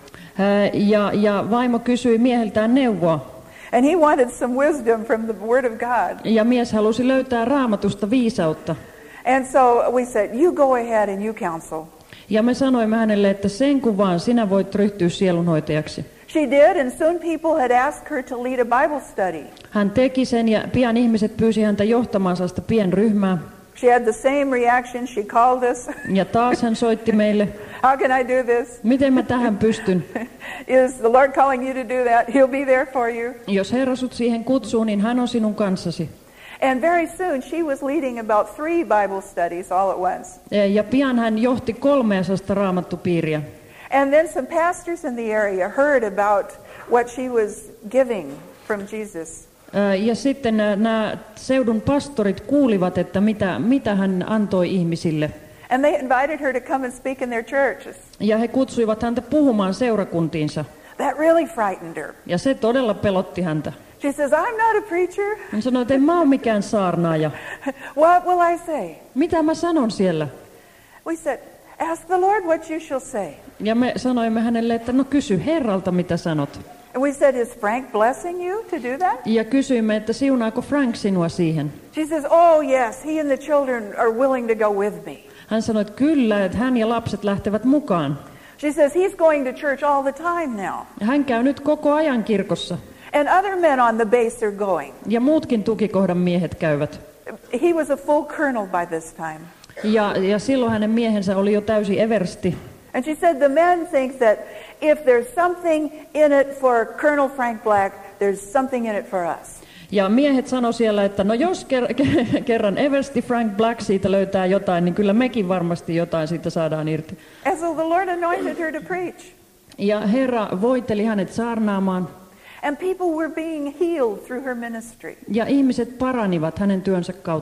Ää, Ja, ja vaimo kysyi mieheltään neuvoa. And he wanted some wisdom from the Word of God. Ja mies halusi löytää Raamatusta viisautta. And so we said, you go ahead and you counsel. Ja me sanoimme hänelle, että sen kun vaan sinä voit ryhtyä sielunhoitajaksi. She did, and soon people had asked her to lead a Bible study. Hän teki sen ja pian ihmiset pyysi häntä johtamaan sellaista pienryhmää. She had the same reaction. She called us. Ja taas hän soitti meille, How can I do this? miten mä tähän pystyn. Is the Lord calling you to do that? He'll be there for you. Jos Herra sut siihen kutsuu, niin hän on sinun kanssasi. And very soon she was leading about three Bible studies all at once. Ja pian hän johti kolmea sellaista raamattupiiriä. And then some pastors in the area heard about what she was giving from Jesus. Ja sitten nämä seudun pastorit kuulivat, että mitä, mitä hän antoi ihmisille. And they invited her to come and speak in their churches. Ja he kutsuivat häntä puhumaan seurakuntiinsa. That really frightened her. Ja se todella pelotti häntä. She says, I'm not a preacher. Hän sanoi, että en mä ole mikään saarnaaja. What will I say? Mitä mä sanon siellä? We said, ask the Lord what you shall say. Ja me sanoimme hänelle, että no kysy Herralta, mitä sanot. And we said, is Frank blessing you to do that? Ja kysyimme, että siunaako Frank sinua siihen. She says, oh yes, he and the children are willing to go with me. Hän sanoi, että kyllä, että hän ja lapset lähtevät mukaan. She says, he's going to church all the time now. Hän käy nyt koko ajan kirkossa. And other men on the base are going. Ja muutkin tukikohdan miehet käyvät. He was a full colonel by this time. Ja, ja silloin hänen miehensä oli jo täysi eversti. And she said the men think that if there's something in it for Colonel Frank Black, there's something in it for us. Ja miehet sanoi siellä, että no jos ker- kerran eversti Frank Black siitä löytää jotain, niin kyllä mekin varmasti jotain siitä saadaan irti. And so the Lord anointed her to preach. Ja Herra voiteli hänet saarnaamaan. And people were being healed through her ministry. Ja ihmiset paranivat hänen työnsä kautta.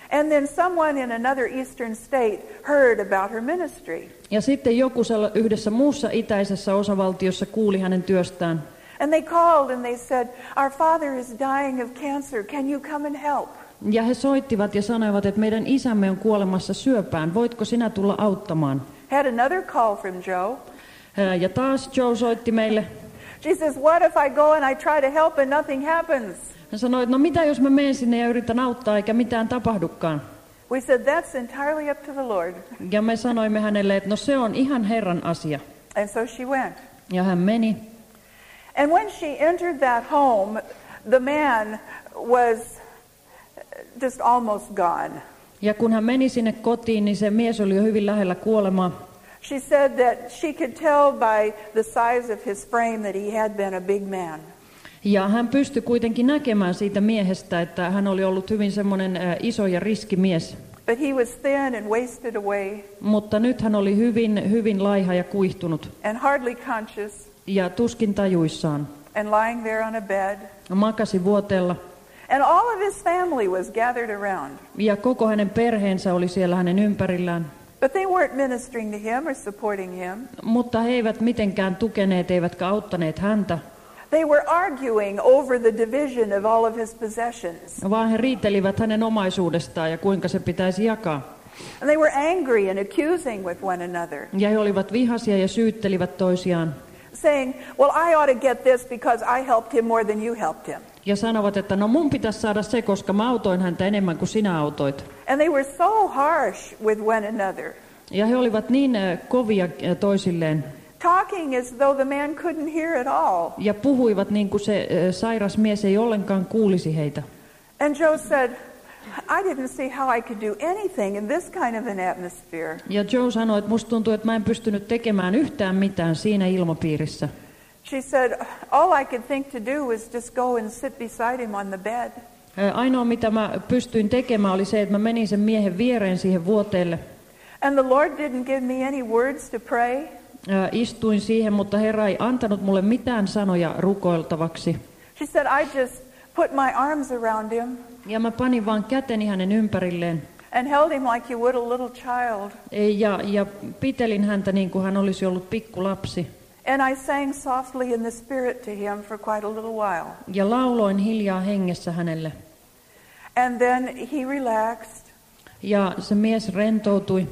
And then someone in another eastern state heard about her ministry. Ja sitten joku yhdessä muussa itäisessä osavaltiossa kuuli hänen työstään. And they called and they said, "Our father is dying of cancer. Can you come and help?" Ja he soittivat ja sanoivat, että meidän isämme on kuolemassa syöpään. Voitko sinä tulla auttamaan? Had another call from Joe. Ja taas Joe soitti meille. She says, "What if I go and I try to help and nothing happens?" Hän sanoi, että no mitä jos mä menen sinne ja yritän auttaa eikä mitään tapahdukaan. We said, "That's entirely up to the Lord." Ja me sanoimme hänelle, että no se on ihan Herran asia. And so she went. Ja hän meni. And when she entered that home, the man was just almost gone. Ja kun hän meni sinne kotiin, niin se mies oli jo hyvin lähellä kuolemaa. She said that she could tell by the size of his frame that he had been a big man. Ja hän pystyi kuitenkin näkemään siitä miehestä, että hän oli ollut hyvin semmoinen iso ja riski mies. But he was thin and wasted away. Mutta nyt hän oli hyvin, hyvin laiha ja kuihtunut. And hardly conscious. Ja tuskin tajuissaan. And lying there on a bed. Makasi vuoteella. And all of his family was gathered around. Ja koko hänen perheensä oli siellä hänen ympärillään. But they weren't ministering to him or supporting him. Mutta he eivät mitenkään tukeneet eivätkä auttaneet häntä. They were arguing over the division of all of his possessions. Vaan he riitelivät hänen omaisuudestaan ja kuinka se pitäisi jakaa. And they were angry and accusing with one another. Ja he olivat vihaisia ja syyttelivät toisiaan. Saying, "Well, I ought to get this because I helped him more than you helped him." Ja sanovat, että no mun pitäisi saada se, koska mä autoin häntä enemmän kuin sinä autoit. And they were so harsh with one another. Ja he olivat niin kovia toisilleen. Talking as though the man couldn't hear at all. Ja puhuivat niin kuin se sairas mies ei ollenkaan kuulisi heitä. And Joe said, "I didn't see how I could do anything in this kind of an atmosphere." Ja Joe sanoi, että musta tuntuu, että mä en pystynyt tekemään yhtään mitään siinä ilmapiirissä. She said, "All I could think to do was just go and sit beside him on the bed." Ainoa mitä mä pystyin tekemään oli se, että mä menin sen miehen viereen siihen vuoteelle. And the Lord didn't give me any words to pray. Istuin siihen, mutta Herra ei antanut mulle mitään sanoja rukoiltavaksi. She said, "I just put my arms around him." Ja mä panin vaan käteni hänen ympärilleen. And held him like you would a little child. Ja, ja pitelin häntä niin kuin hän olisi ollut pikkulapsi. And I sang softly in the spirit to him for quite a little while. Ja lauloin hiljaa hengessä hänelle. And then he relaxed. Ja se mies rentoutui.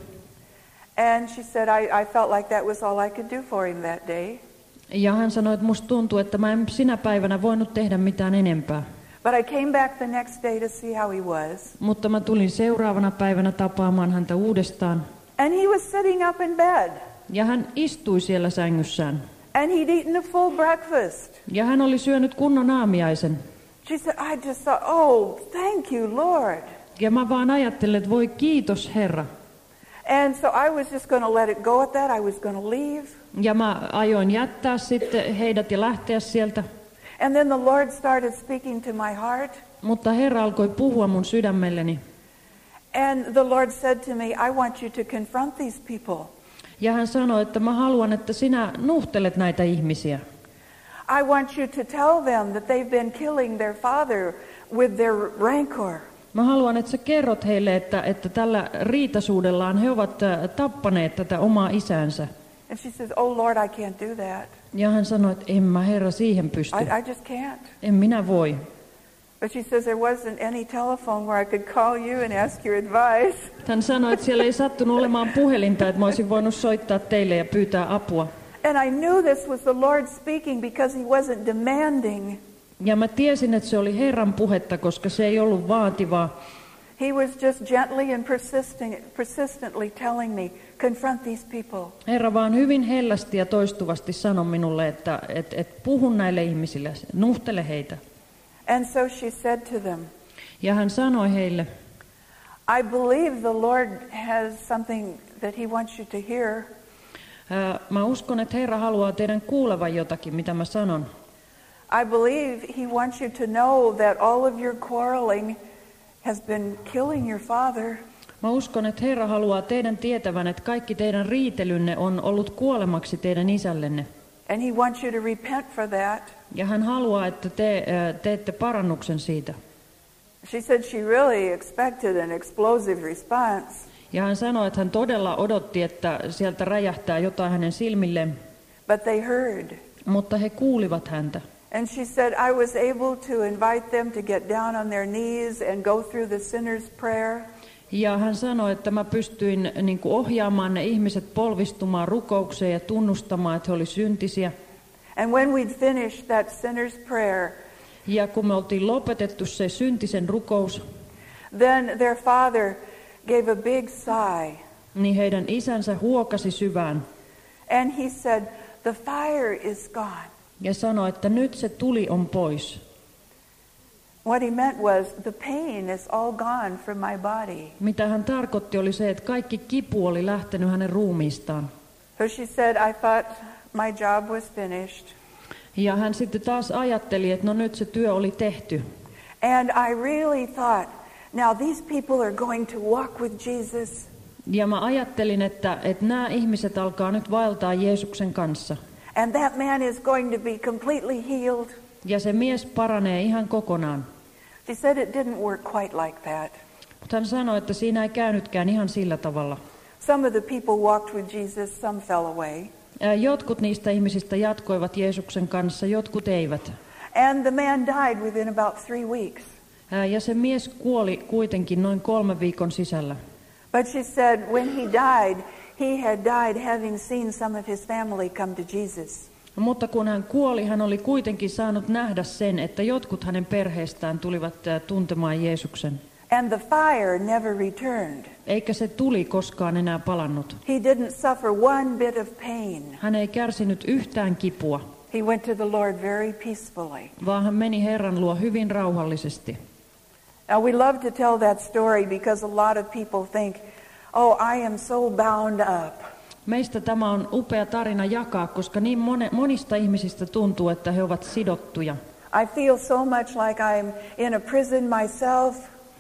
And she said, I, I felt like that was all I could do for him that day. Ja hän sanoi, että musta tuntuu, että mä en sinä päivänä voinut tehdä mitään enempää. But I came back the next day to see how he was. Mutta mä tulin seuraavana päivänä tapaamaan häntä uudestaan. And he was sitting up in bed. Ja hän istui siellä sängyssään. And he'd eaten a full breakfast. Ja hän oli syönyt kunnon aamiaisen. She said, I just thought, oh, thank you, Lord. Ja mä vaan ajattelin, että voi kiitos Herra. And so I was just going to let it go at that. I was going to leave. Ja mä ajoin jättää sitten heidät ja lähteä sieltä. And then the Lord started speaking to my heart. Mutta Herra alkoi puhua mun sydämelleni. And the Lord said to me, I want you to confront these people. Ja hän sanoi, että mä haluan, että sinä nuhtelet näitä ihmisiä. I want you to tell them that they've been killing their father with their rancor. Mä haluan, että sä kerrot heille, että, että tällä riitaisuudellaan he ovat tappaneet tätä omaa isäänsä. And she says, oh Lord, I can't do that. Ja hän sanoi, että en mä Herra siihen pysty. I, I just can't. En minä voi. But she says there wasn't any telephone where I could call you and ask your advice. Hän sanoi, että siellä ei sattunut olemaan puhelinta, että mä olisin voinut soittaa teille ja pyytää apua. And I knew this was the Lord speaking because he wasn't demanding. Ja mä tiesin, että se oli Herran puhetta, koska se ei ollut vaativaa. He was just gently and persistently telling me, confront these people. Herra vaan hyvin hellästi ja toistuvasti sanoi minulle, että et, et puhu näille ihmisille, nuhtele heitä. And so she said to them, ja hän sanoi heille, I believe the Lord has something that he wants you to hear. Mä uskon, että Herra haluaa teidän kuulevan jotakin, mitä mä sanon. I believe he wants you to know that all of your quarreling has been killing your father. Mä uskon, että Herra haluaa teidän tietävän, että kaikki teidän riitelynne on ollut kuolemaksi teidän isällenne. And he wants you to repent for that. Ja hän haluaa, että te teette parannuksen siitä. She said she really expected an explosive response. Ja hän sanoi, että hän todella odotti, että sieltä räjähtää jotain hänen silmilleen. But they heard. Mutta he kuulivat häntä. And she said, I was able to invite them to get down on their knees and go through the sinner's prayer. Ja hän sanoi, että mä pystyin niin kuin ohjaamaan ne ihmiset polvistumaan rukoukseen ja tunnustamaan, että he olivat syntisiä. And when we'd finished that sinner's prayer, ja kun me oltiin lopetettu se syntisen rukous, then their father gave a big sigh. Niin heidän isänsä huokasi syvään. And he said, the fire is gone. Ja sanoi, että nyt se tuli on pois. What he meant was, the pain is all gone from my body. Mitä hän tarkoitti oli se, että kaikki kipu oli lähtenyt hänen ruumiistaan. So she said, I thought my job was finished. Ja hän sitten taas ajatteli, että no nyt se työ oli tehty. And I really thought, now these people are going to walk with Jesus. Ja mä ajattelin, että, että nämä ihmiset alkaa nyt vaeltaa Jeesuksen kanssa. And that man is going to be completely healed. Ja se mies paranee ihan kokonaan. She said it didn't work quite like that. Mutta hän sanoi, että siinä ei käynytkään ihan sillä tavalla. Some of the people walked with Jesus, some fell away. Jotkut niistä ihmisistä jatkoivat Jeesuksen kanssa, jotkut eivät. And the man died within about three weeks. Ja se mies kuoli kuitenkin noin kolmen viikon sisällä. But she said when he died, he had died having seen some of his family come to Jesus. Mutta kun hän kuoli, hän oli kuitenkin saanut nähdä sen, että jotkut hänen perheestään tulivat tuntemaan Jeesuksen. And the fire never returned. Eikä se tuli koskaan enää palannut. He didn't suffer one bit of pain. Hän ei kärsinyt yhtään kipua. He went to the Lord very peacefully. Vaan hän meni Herran luo hyvin rauhallisesti. Now we love to tell that story because a lot of people think, oh, I am so bound up. Meistä tämä on upea tarina jakaa, koska niin monista ihmisistä tuntuu, että he ovat sidottuja. I feel so much like I'm in a prison myself.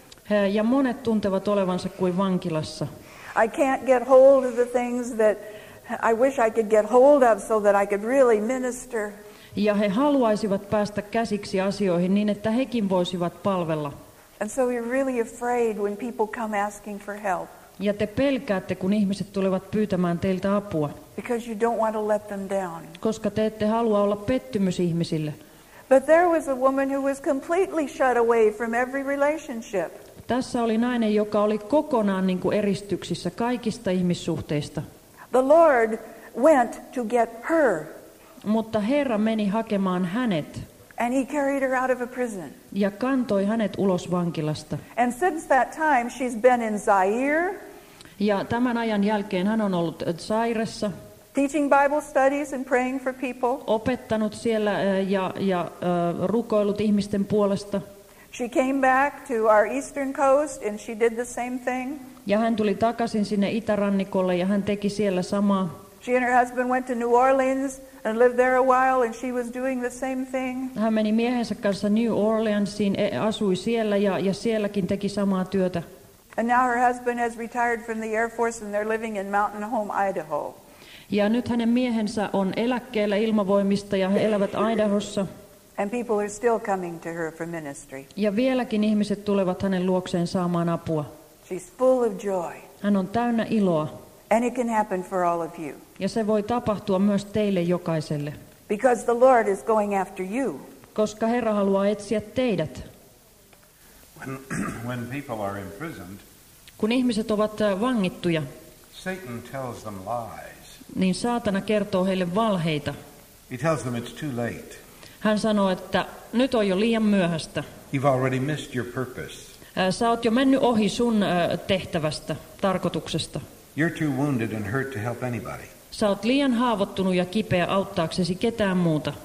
Ja monet tuntevat olevansa kuin vankilassa. I can't get hold of the things that I wish I could get hold of so that I could really minister. Ja he haluaisivat päästä käsiksi asioihin niin, että hekin voisivat palvella. And so you're really afraid when people come asking for help. Ja te pelkäätte, kun ihmiset tulevat pyytämään teiltä apua. Because you don't want to let them down. Koska te ette halua olla pettymys ihmisille. But there was a woman who was completely shut away from every relationship. Tässä oli nainen, joka oli kokonaan niin kuin eristyksissä kaikista ihmissuhteista. The Lord went to get her. Mutta Herra meni hakemaan hänet. And he carried her out of a prison. Ja kantoi hänet ulos vankilasta. And since that time she's been in Zaire. Ja tämän ajan jälkeen hän on ollut Zairessa. Teaching Bible studies and praying for people. Opettanut siellä ja, ja uh, rukoillut ihmisten puolesta. She came back to our eastern coast and she did the same thing. Ja hän tuli takaisin sinne itärannikolle ja hän teki siellä samaa. She and her husband went to New Orleans and lived there a while and she was doing the same thing. Hän meni miehensä kanssa New Orleansiin, asui siellä ja, ja sielläkin teki samaa työtä. And now her husband has retired from the Air Force and they're living in Mountain Home, Idaho. Ja nyt hänen miehensä on eläkkeellä ilmavoimista ja he elävät Idahossa. And people are still coming to her for ministry. Ja vieläkin ihmiset tulevat hänen luokseen saamaan apua. She's full of joy. Hän on täynnä iloa. And it can happen for all of you. Ja se voi tapahtua myös teille jokaiselle. Because the Lord is going after you. Koska Herra haluaa etsiä teidät. When, when people are imprisoned, kun ihmiset ovat vangittuja, Satan tells them lies. Niin saatana kertoo heille valheita. He tells them it's too late. Hän sanoo, että nyt on jo liian myöhäistä. You've already missed your purpose. Sä oot jo mennyt ohi sun tehtävästä, tarkoituksesta. You're too wounded and hurt to help anybody. Sä oot liian haavoittunut ja kipeä auttaaksesi ketään muuta.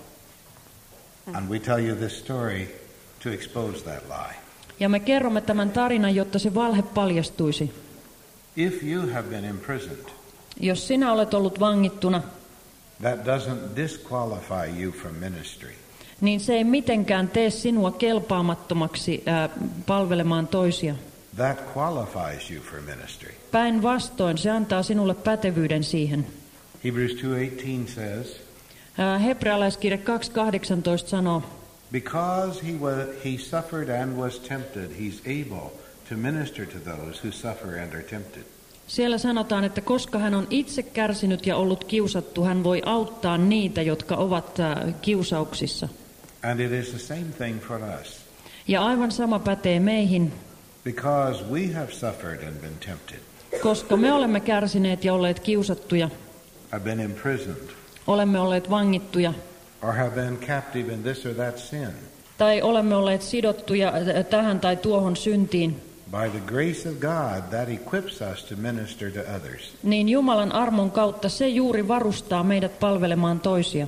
And we tell you this story to expose that lie. Ja me kerromme tämän tarinan, jotta se valhe paljastuisi. If you have been imprisoned, jos sinä olet ollut vangittuna, that doesn't disqualify you from ministry. Niin se ei mitenkään tee sinua kelpaamattomaksi äh, palvelemaan toisia. That qualifies you for ministry. Päinvastoin se antaa sinulle pätevyyden siihen. Hebrews two eighteen says, äh, Hebrealaiskirje kaksi kahdeksantoista sanoo, Because he was, he suffered and was tempted, he's able to minister to those who suffer and are tempted. Siellä sanotaan, että koska hän on itse kärsinyt ja ollut kiusattu, hän voi auttaa niitä, jotka ovat äh, kiusauksissa. And it is the same thing for us. Ja aivan sama pätee meihin, Because we have suffered and been tempted, koska me olemme kärsineet ja olleet kiusattuja, have been imprisoned, olemme olleet vangittuja, or have been captive in this or that sin. tai olemme olleet sidottuja äh, tähän tai tuohon syntiin, By the grace of God, that equips us to minister to others. niin Jumalan armon kautta se juuri varustaa meidät palvelemaan toisia.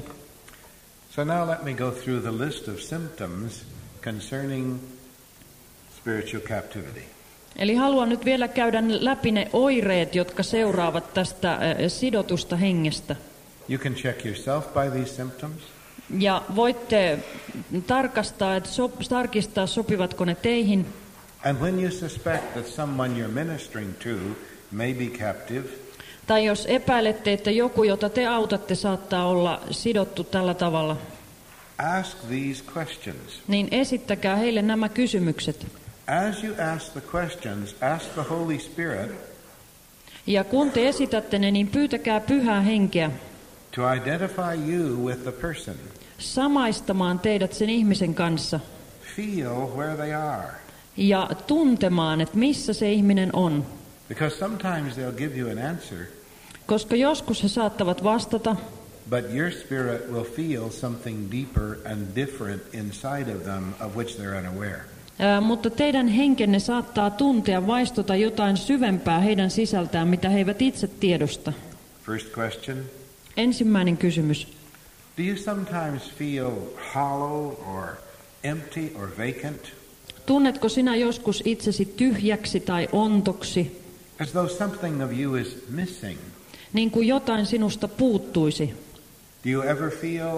So now let me go through the list of symptoms concerning spiritual captivity. Eli haluan nyt vielä käydä läpi ne oireet, jotka seuraavat tästä äh, sidotusta hengestä. You can check yourself by these symptoms. Ja voitte tarkastaa, että sop, tarkistaa, sopivatko ne teihin. And when you suspect that someone you're ministering to may be captive, Tai jos epäilette, että joku, jota te autatte, saattaa olla sidottu tällä tavalla, ask these questions. niin esittäkää heille nämä kysymykset. As you ask the questions, ask the Holy Spirit Ja kun te esitätte ne, niin pyytäkää Pyhää Henkeä to identify you with the person. samaistamaan teidät sen ihmisen kanssa Feel where they are. ja tuntemaan, että missä se ihminen on. Because sometimes they'll give you an answer, Koska joskus he saattavat vastata, but your spirit will feel something deeper and different inside of them of which they're unaware. ää, mutta teidän henkenne saattaa tuntea, vaistota jotain syvempää heidän sisältään, mitä he eivät itse tiedosta. First question, Ensimmäinen kysymys. do you sometimes feel hollow or empty or vacant? Tunnetko sinä joskus itsesi tyhjäksi tai ontoksi, As though something of you is missing? niin kuin jotain sinusta puuttuisi? Do you ever feel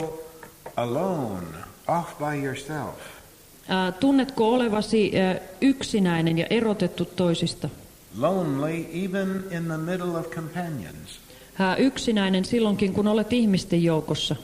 alone, off by yourself? Ää, tunnetko olevasi ää, yksinäinen ja erotettu toisista? Lonely even in the middle of companions? Ää, yksinäinen silloinkin, kun olet ihmisten joukossa?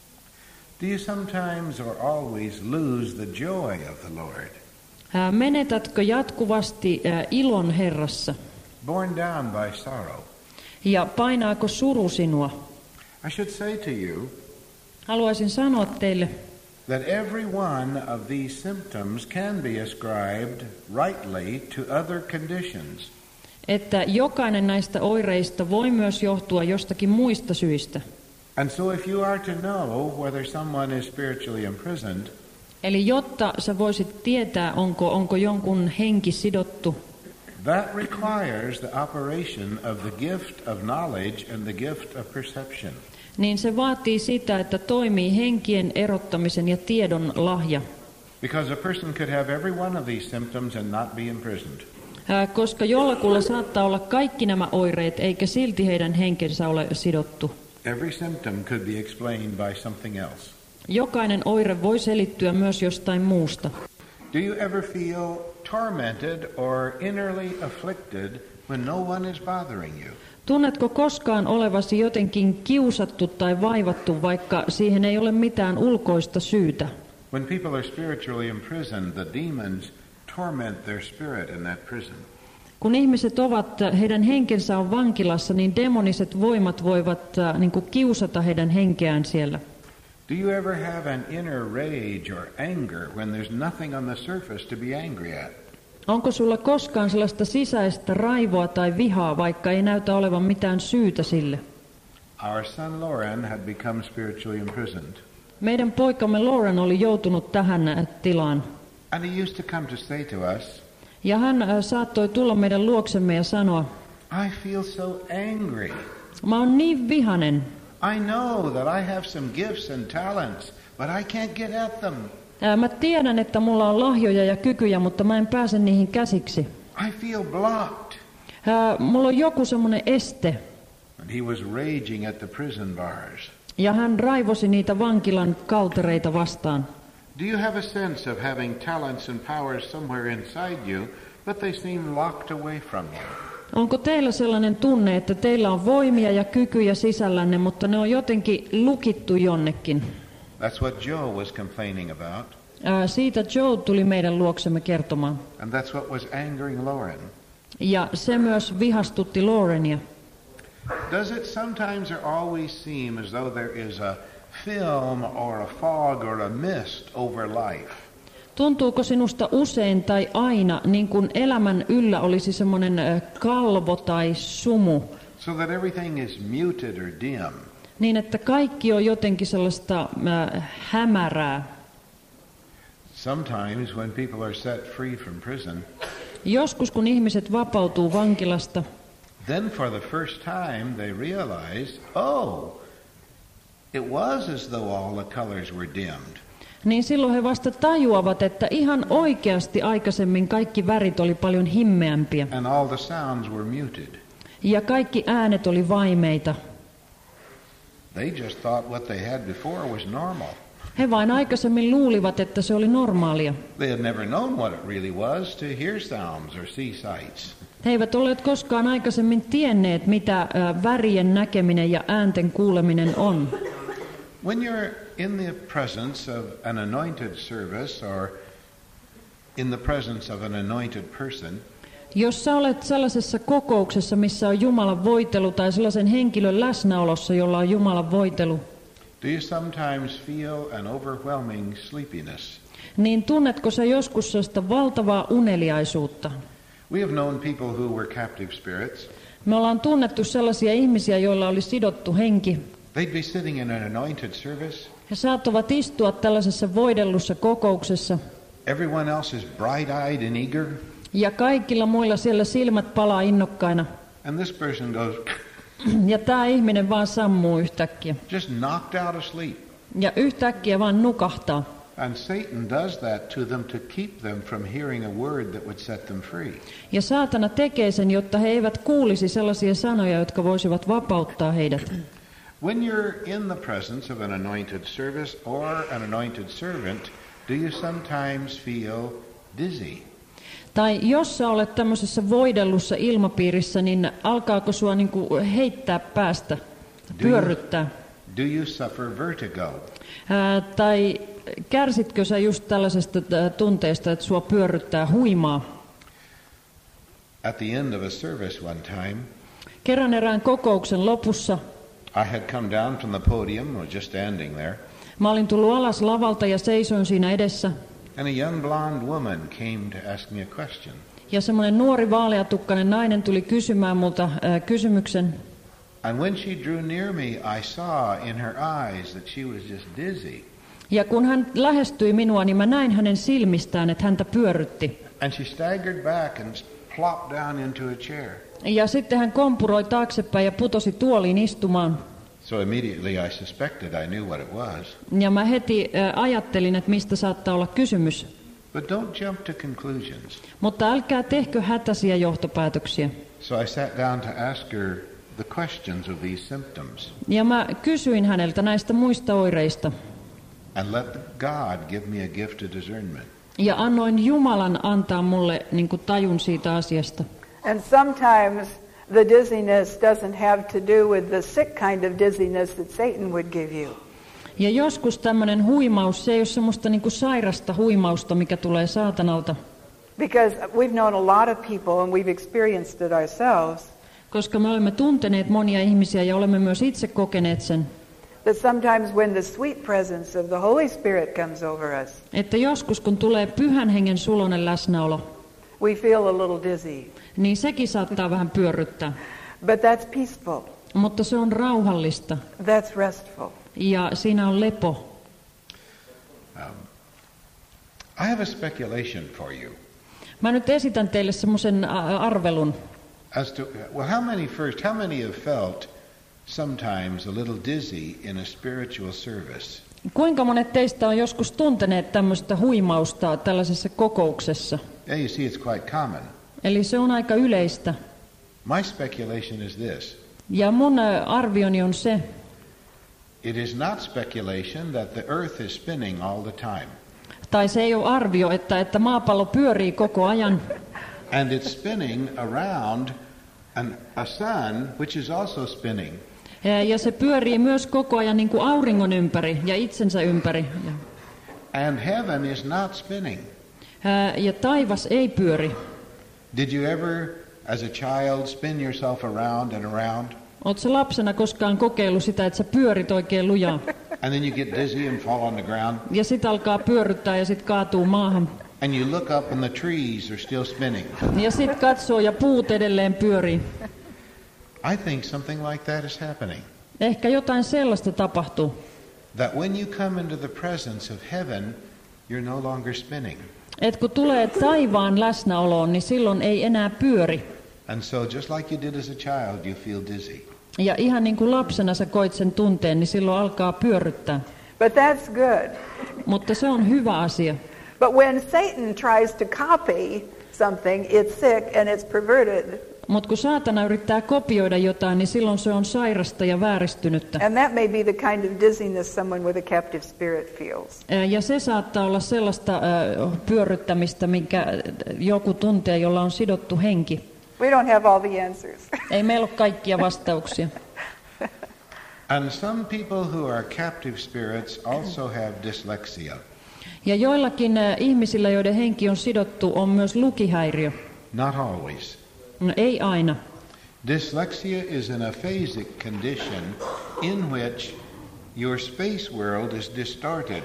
Do you sometimes or always lose the joy of the Lord? Ää, menetätkö jatkuvasti ää, ilon Herrassa? Borne down by sorrow? Ja painaako suru sinua? I should say to you Haluaisin sanoa teille, that every one of these symptoms can be ascribed rightly to other conditions. että jokainen näistä oireista voi myös johtua jostakin muista syistä. And so if you are to know whether someone is spiritually imprisoned, Eli jotta sä voisit tietää, onko, onko jonkun henki sidottu, that requires the operation of the gift of knowledge and the gift of perception. niin se vaatii sitä, että toimii henkien erottamisen ja tiedon lahja. Because a person could have every one of these symptoms and not be imprisoned. Ää, koska jollakulla saattaa olla kaikki nämä oireet, eikä silti heidän henkensä ole sidottu. Every symptom could be explained by something else. Jokainen oire voi selittyä myös jostain muusta. Do you ever feel tormented or innerly afflicted when no one is bothering you? Tunnetko koskaan olevasi jotenkin kiusattu tai vaivattu, vaikka siihen ei ole mitään ulkoista syytä? When people are spiritually imprisoned, the demons torment their spirit in that prison. Kun ihmiset ovat, heidän henkensä on vankilassa, niin demoniset voimat voivat äh, niin kuin kiusata heidän henkeään siellä. Do you ever have an inner rage or anger when there's nothing on the surface to be angry at? Onko sulla koskaan sellaista sisäistä raivoa tai vihaa, vaikka ei näytä olevan mitään syytä sille? Our son Lauren had become spiritually imprisoned. Meidän poikamme Lauren oli joutunut tähän äh, tilaan. And he used to come to say to us, Ja hän äh, saattoi tulla meidän luoksemme ja sanoa, I feel so angry. mä oon niin vihanen. I know that I have some gifts and talents, but I can't get at them. Ää, Mä tiedän, että mulla on lahjoja ja kykyjä, mutta mä en pääse niihin käsiksi. I feel blocked. Ää, Mulla on joku semmoinen este. And he was raging at the prison bars. Ja hän raivosi niitä vankilan kaltereita vastaan. Do you have a sense of having talents and powers somewhere inside you, but they seem locked away from you? Onko teillä sellainen tunne, että teillä on voimia ja kykyjä sisällänne, mutta ne on jotenkin lukittu jonnekin? That's what Joe was complaining about. Ää, siitä Joe tuli meidän luoksemme kertomaan. And that's what was angering Lauren. Ja se myös vihastutti Laurenia. Does it sometimes or always seem as though there is a film or a fog or a mist over life? Tuntuuko sinusta usein tai aina, niin kuin elämän yllä olisi semmoinen kalvo tai sumu, So that everything is muted or dim. niin että kaikki on jotenkin sellaista äh, hämärää. Sometimes when people are set free from prison, Joskus kun ihmiset vapautuu vankilasta, then for the first time they realize, oh, it was as though all the colors were dimmed. niin silloin he vasta tajuavat, että ihan oikeasti aikaisemmin kaikki värit oli paljon himmeämpiä. And all the sounds were muted. Ja kaikki äänet oli vaimeita. They just thought what they had before was normal. He vain aikaisemmin luulivat, että se oli normaalia. They had never known what it really was to hear sounds or see sights. He eivät olleet koskaan aikaisemmin tienneet, mitä äh, värien näkeminen ja äänten kuuleminen on. When you're in the presence of an anointed service or in the presence of an anointed person, Jos sä olet sellaisessa kokouksessa, missä on Jumalan voitelu, tai sellaisen henkilön läsnäolossa, jolla on Jumalan voitelu, do you sometimes feel an overwhelming sleepiness? niin tunnetko sä joskus sellaista valtavaa uneliaisuutta? We have known people who were captive spirits. Me ollaan tunnettu sellaisia ihmisiä, joilla oli sidottu henki. They'd be sitting in an anointed service. He saattavat istua tällaisessa voidellussa kokouksessa, Everyone else is bright-eyed and eager. ja kaikilla muilla siellä silmät palaa innokkaina. And this person goes Ja tämä ihminen vaan sammuu yhtäkkiä. just knocked out of sleep. Ja yhtäkkiä vaan nukahtaa. And Satan does that to them to keep them from hearing a word that would set them free. Ja saatana tekee sen, jotta he eivät kuulisi sellaisia sanoja, jotka voisivat vapauttaa heidät. When you're in the presence of an anointed service or an anointed servant, do you sometimes feel dizzy? Tai jos sä olet tämmöisessä voidellussa ilmapiirissä, niin alkaako sua niinku heittää päästä, pyörryttää? Do you suffer vertigo? Ää, tai kärsitkö sä just tällaisesta ää, tunteesta, että sua pyörryttää huimaa? At the end of a service one time, Kerran erään kokouksen lopussa I had come down from the podium, was just standing there, mä olin tullut alas lavalta ja seisoin siinä edessä. and a young blonde woman came to ask me a question. Ja semmoinen nuori vaaleatukkainen nainen tuli kysymään multa ää, kysymyksen. And when she drew near me, I saw in her eyes that she was just dizzy. Ja kun hän lähestyi minua, niin mä näin hänen silmistään, että häntä pyörrytti. And she staggered back and plopped down into a chair. Ja sitten hän kompuroi taaksepäin ja putosi tuoliin istumaan. So immediately I suspected I knew what it was. Ja mä heti ä, ajattelin, että mistä saattaa olla kysymys. But don't jump to conclusions. Mutta älkää tehkö hätäisiä johtopäätöksiä. So I sat down to ask her the questions of these symptoms. Ja mä kysyin häneltä näistä muista oireista. And let God give me a gift of discernment. Ja annoin Jumalan antaa mulle niin kuin tajun siitä asiasta. And sometimes the dizziness doesn't have to do with the sick kind of dizziness that Satan would give you. Ja joskus tämmöinen huimaus, se ei ole semmoista niin kuin sairasta huimausta, mikä tulee saatanalta. Because we've known a lot of people and we've experienced it ourselves, Koska me olemme tunteneet monia ihmisiä ja olemme myös itse kokeneet sen, that sometimes when the sweet presence of the Holy Spirit comes over us, että joskus kun tulee pyhän hengen suloinen läsnäolo, we feel a little dizzy. niin sekin saattaa vähän pyörryttää. But that's peaceful. Mutta se on rauhallista That's restful. ja siinä on lepo. Um, I have a speculation for you Mä nyt esitän teille semmoisen arvelun. as to, well, how many first, how many have felt sometimes a little dizzy in a spiritual service? Kuinka monet teistä on joskus tunteneet tämmöistä huimausta tällaisessa kokouksessa? Yeah, you see it's quite common. Eli se on aika yleistä. My speculation is this. Ja mun ä, arvioni on se, It is not speculation that the earth is spinning all the time. tai se ei ole arvio, että, että maapallo pyörii koko ajan. And it's spinning around an, a sun which is also spinning. Ja se pyörii myös koko ajan niin kuin auringon ympäri ja itsensä ympäri. And heaven is not spinning. Ää, ja taivas ei pyöri. Did you ever, as a child, spin yourself around and around? Oletko lapsena koskaan kokeillut sitä, että sä pyörit oikein lujaa? And then you get dizzy and fall on the ground? Ja sit alkaa pyörryttää ja sit kaatuu maahan. And you look up and the trees are still spinning. Ja sit katsoo ja puut edelleen pyörii. I think something like that is happening. Ehkä jotain sellaista tapahtuu. That when you come into the presence of heaven, you're no longer spinning. Et kun tulee taivaan läsnäoloon, niin silloin ei enää pyöri. And so just like you did as a child, you feel dizzy. Ja ihan niin kuin lapsena sä koit sen tunteen, niin silloin alkaa pyörryttää. But that's good. Mutta se on hyvä asia. But when Satan tries to copy something, it's sick and it's perverted. Mutta kun saatana yrittää kopioida jotain, niin silloin se on sairasta ja vääristynyttä. And that may be the kind of dizziness someone with a captive spirit feels. Ja se saattaa olla sellaista äh, pyörryttämistä, minkä joku tuntee, jolla on sidottu henki. We don't have all the answers. Ei meillä ole kaikkia vastauksia. And some people who are captive spirits also have dyslexia. Ja joillakin äh, ihmisillä, joiden henki on sidottu, on myös lukihäiriö. Not always. No, ei aina. Dyslexia is an aphasic condition in which your space world is distorted.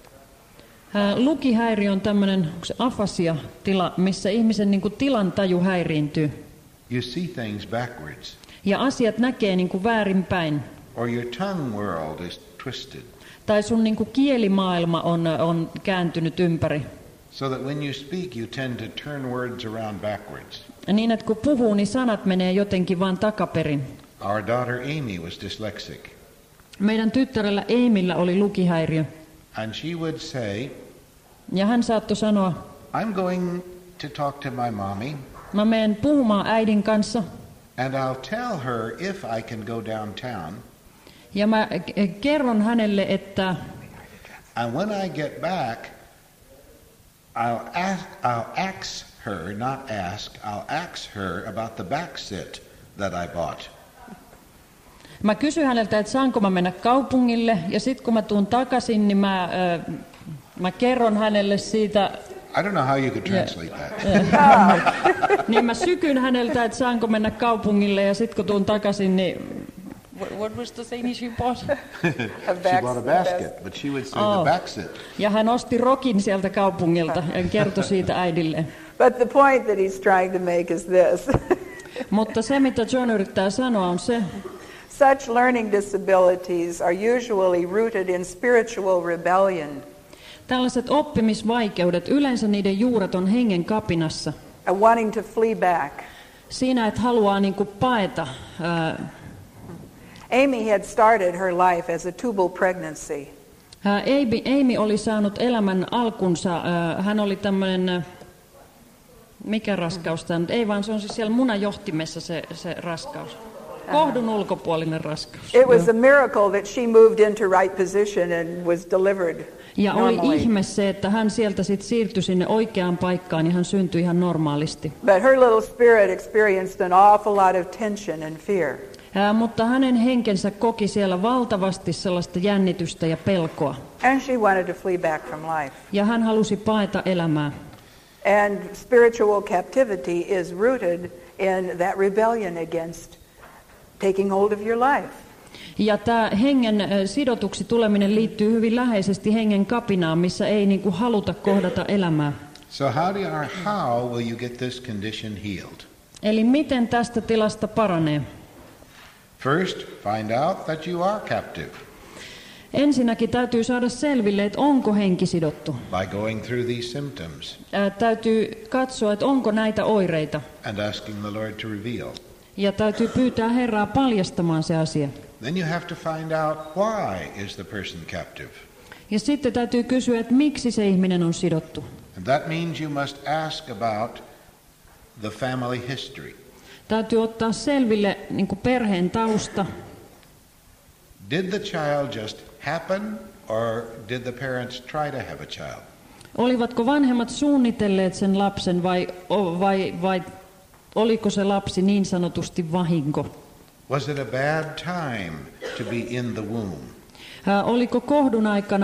Äh, lukihäiriö on tämmöinen afasia-tila, missä ihmisen niin kuin, tilantaju häiriintyy. You see things backwards. Ja asiat näkee niin kuin, väärinpäin. Or your tongue world is twisted. Tai sun niin kuin, kielimaailma on, on kääntynyt ympäri. So that when you speak, you tend to turn words around backwards. Niin, että kun puhuu, niin sanat menee jotenkin vaan takaperin. Our daughter Amy was dyslexic. Meidän tyttärellä Amyllä oli lukihäiriö. And she would say, Ja hän saattoi sanoa, I'm going to talk to my mommy, mä menen puhumaan äidin kanssa. and I'll tell her if I can go downtown. Ja mä k- kerron hänelle, että And when I get back, I'll ask, I'll ask her, not ask, I'll ask her about the back sit that I bought. mä kysyn häneltä, että saanko mä mennä kaupungille. Ja sitten kun mä tuun takaisin, niin mä, äh, mä kerron hänelle siitä. I don't know how you could translate that. Niin mä sykyn häneltä, että saanko mennä kaupungille. Ja sitten kun tuun takaisin, niin What, what was the thing she bought? She bought a basket, but she would say Oh. the back sit. Ja hän osti rokin sieltä kaupungilta ja kertoi siitä äidille. But the point that he's trying to make is this. Mutta se, mitä John yrittää sanoa, on se, Such learning disabilities are usually rooted in spiritual rebellion, tällaiset oppimisvaikeudet, yleensä niiden juuret on hengen kapinassa. a wanting to flee back. Siinä, että haluaa niin kuin paeta. Ää, Amy had started her life as a tubal pregnancy. ää, Amy, Amy oli saanut elämän alkunsa, ää, hän oli tämmöinen, ää, mikä raskaus tämä nyt? Ei vaan, se on siis siellä munajohtimessa se, se raskaus. Kohdun ulkopuolinen raskaus. It was a miracle that she moved into right position and was delivered Ja oli normally. ihme se, että hän sieltä sit siirtyi sinne oikeaan paikkaan ja hän syntyi ihan normaalisti. But her little spirit experienced an awful lot of tension and fear. Ää, mutta hänen henkensä koki siellä valtavasti sellaista jännitystä ja pelkoa. And she wanted to flee back from life. Ja hän halusi paeta elämää. And spiritual captivity is rooted in that rebellion against taking hold of your life. Ja tämä hengen ä, sidotuksi tuleminen liittyy hyvin läheisesti hengen kapinaan, missä ei niinku haluta kohdata elämää. So how do you, or how will you get this condition healed? Eli miten tästä tilasta paranee? First, find out that you are captive Ensinnäkin täytyy saada selville, että onko henki sidottu. by going through these symptoms Ää, täytyy katsoa, että onko näitä oireita. and asking the Lord to reveal. Ja täytyy pyytää Herraa paljastamaan se asia. Then you have to find out why is the person captive. Ja sitten täytyy kysyä, että miksi se ihminen on sidottu. And that means you must ask about the family history. Täytyy ottaa selville niin kuin perheen tausta. Did the child just happen, or did the parents try to have a child? Olivatko vanhemmat suunnitelleet sen lapsen vai, vai, vai oliko se lapsi niin sanotusti vahinko? Was it a bad time to be in the womb? Ää, oliko kohdun aikana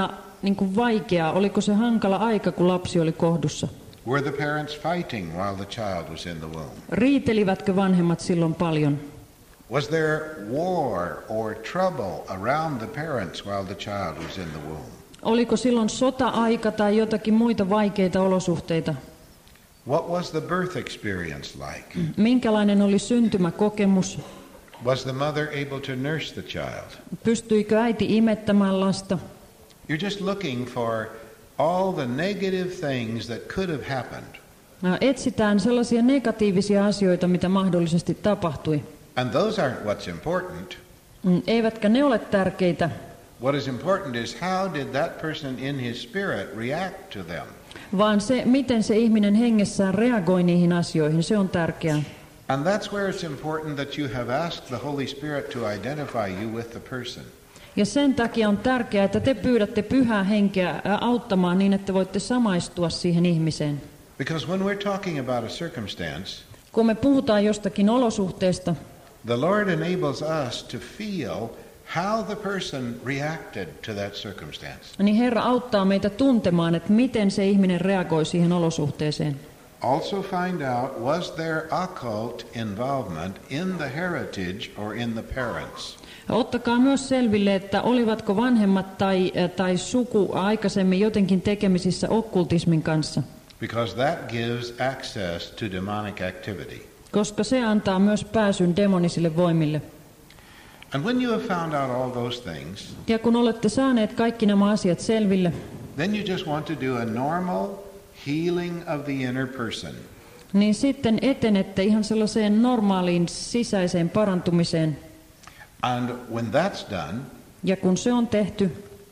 niin kuin vaikeaa? Oliko se hankala aika, kun lapsi oli kohdussa? Were the parents fighting while the child was in the womb? Riitelivätkö vanhemmat silloin paljon? Was there war or trouble around the parents while the child was in the womb? Oliko silloin sota-aika tai jotakin muita vaikeita olosuhteita? What was the birth experience like? Minkälainen oli syntymäkokemus? Was the mother able to nurse the child? Pystyikö äiti imettämään lasta? You're just looking for all the negative things that could have happened. Etsitään sellaisia negatiivisia asioita, mitä mahdollisesti tapahtui. And those aren't what's important. Eivätkä ne ole tärkeitä. What is important is how did that person in his spirit react to them? Vaan se, miten se ihminen hengessään reagoi niihin asioihin, se on tärkeää. And that's where it's important that you have asked the Holy Spirit to identify you with the person. Ja sen takia on tärkeää, että te pyydätte Pyhää Henkeä auttamaan niin, että voitte samaistua siihen ihmiseen. Because when we're talking about a circumstance, kun me puhutaan jostakin olosuhteesta, the Lord enables us to feel how the person reacted to that circumstance. Niin Herra auttaa meitä tuntemaan, että miten se ihminen reagoi siihen olosuhteeseen. Also find out, was there occult involvement in the heritage or in the parents? Ottakaa myös selville, että olivatko vanhemmat tai, tai suku aikaisemmin jotenkin tekemisissä okkultismin kanssa. Because that gives access to demonic activity. Koska se antaa myös pääsyn demonisille voimille. And when you have found out all those things, ja kun olette saaneet kaikki nämä asiat selville, then you just want to do a normal healing of the inner person. Niin sitten etenette ihan sellaiseen normaaliin sisäiseen parantumiseen. And when that's done, ja kun se on tehty,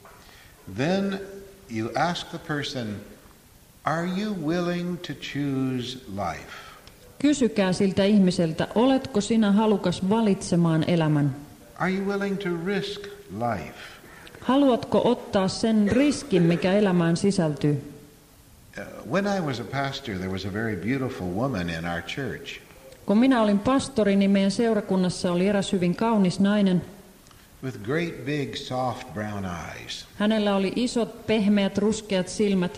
then you ask the person, are you willing to choose life? Kysykää siltä ihmiseltä, oletko sinä halukas valitsemaan elämän? Are you willing to risk life? Haluatko ottaa sen riskin, mikä elämään sisältyy? Uh, when I was a pastor, there was a very beautiful woman in our church. Kun minä olin pastori, niin meidän seurakunnassa oli eräs hyvin kaunis nainen. With great big soft brown eyes. Hänellä oli isot pehmeät ruskeat silmät.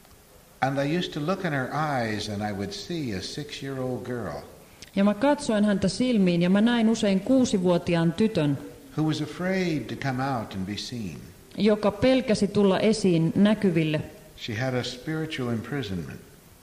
And I used to look in her eyes and I would see a six-year-old girl. Ja mä katsoin häntä silmiin ja mä näin usein kuusivuotiaan tytön, who was afraid to come out and be seen. joka pelkäsi tulla esiin näkyville. She had a spiritual imprisonment.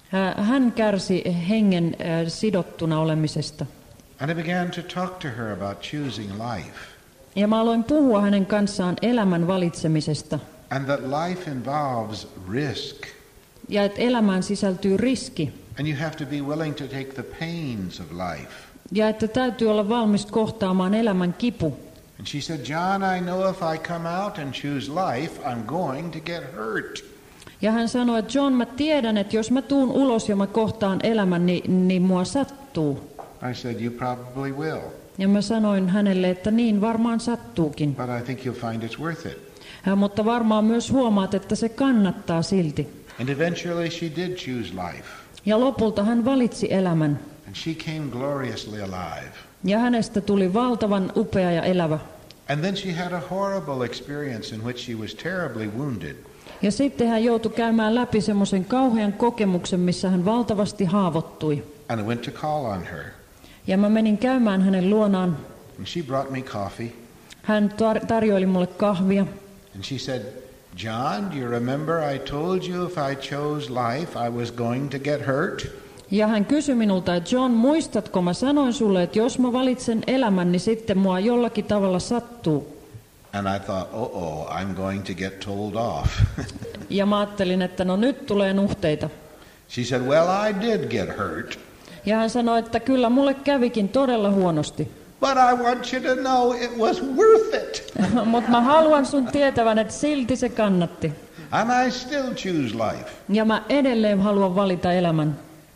Hän kärsi hengen sidottuna olemisesta. And I began to talk to her about choosing life. Ja mä aloin puhua hänen kanssaan elämän valitsemisesta. And that life involves risk. Ja että elämään sisältyy riski. And you have to be willing to take the pains of life. Ja että täytyy olla valmis kohtaamaan elämän kipu. And she said, John, I know if I come out and choose life, I'm going to get hurt. Ja hän sanoi, että John, mä tiedän, että jos mä tuun ulos ja mä kohtaan elämän, niin, niin mua sattuu. I said, you probably will. Ja mä sanoin hänelle, että niin varmaan sattuukin. But I think you'll find it's worth it. Ja, mutta varmaan myös huomaat, että se kannattaa silti. And eventually she did choose life. Ja lopulta hän valitsi elämän. And she came gloriously alive. Ja hänestä tuli valtavan upea ja elävä. And then she had a horrible experience in which she was terribly wounded. Ja sitten hän joutui käymään läpi semmoisen kauhean kokemuksen, missä hän valtavasti haavoittui. And I went to call on her. Ja mä menin käymään hänen luonaan. And she brought me coffee. Hän tar- tarjoili mulle kahvia. And she said, John, do you remember I told you if I chose life, I was going to get hurt? Ja hän kysyi minulta, että John, muistatko, mä sanoin sulle, että jos mä valitsen elämän, niin sitten mua jollakin tavalla sattuu. And I thought, uh-oh, I'm going to get told off. Ja mä ajattelin, että no nyt tulee nuhteita. She said, well, I did get hurt. Ja hän sanoi, että kyllä mulle kävikin todella huonosti. But I want you to know it was worth it. Mutta mä haluan sun tietävän, että silti se kannatti. And I still choose life. Ja mä edelleen haluan valita elämän.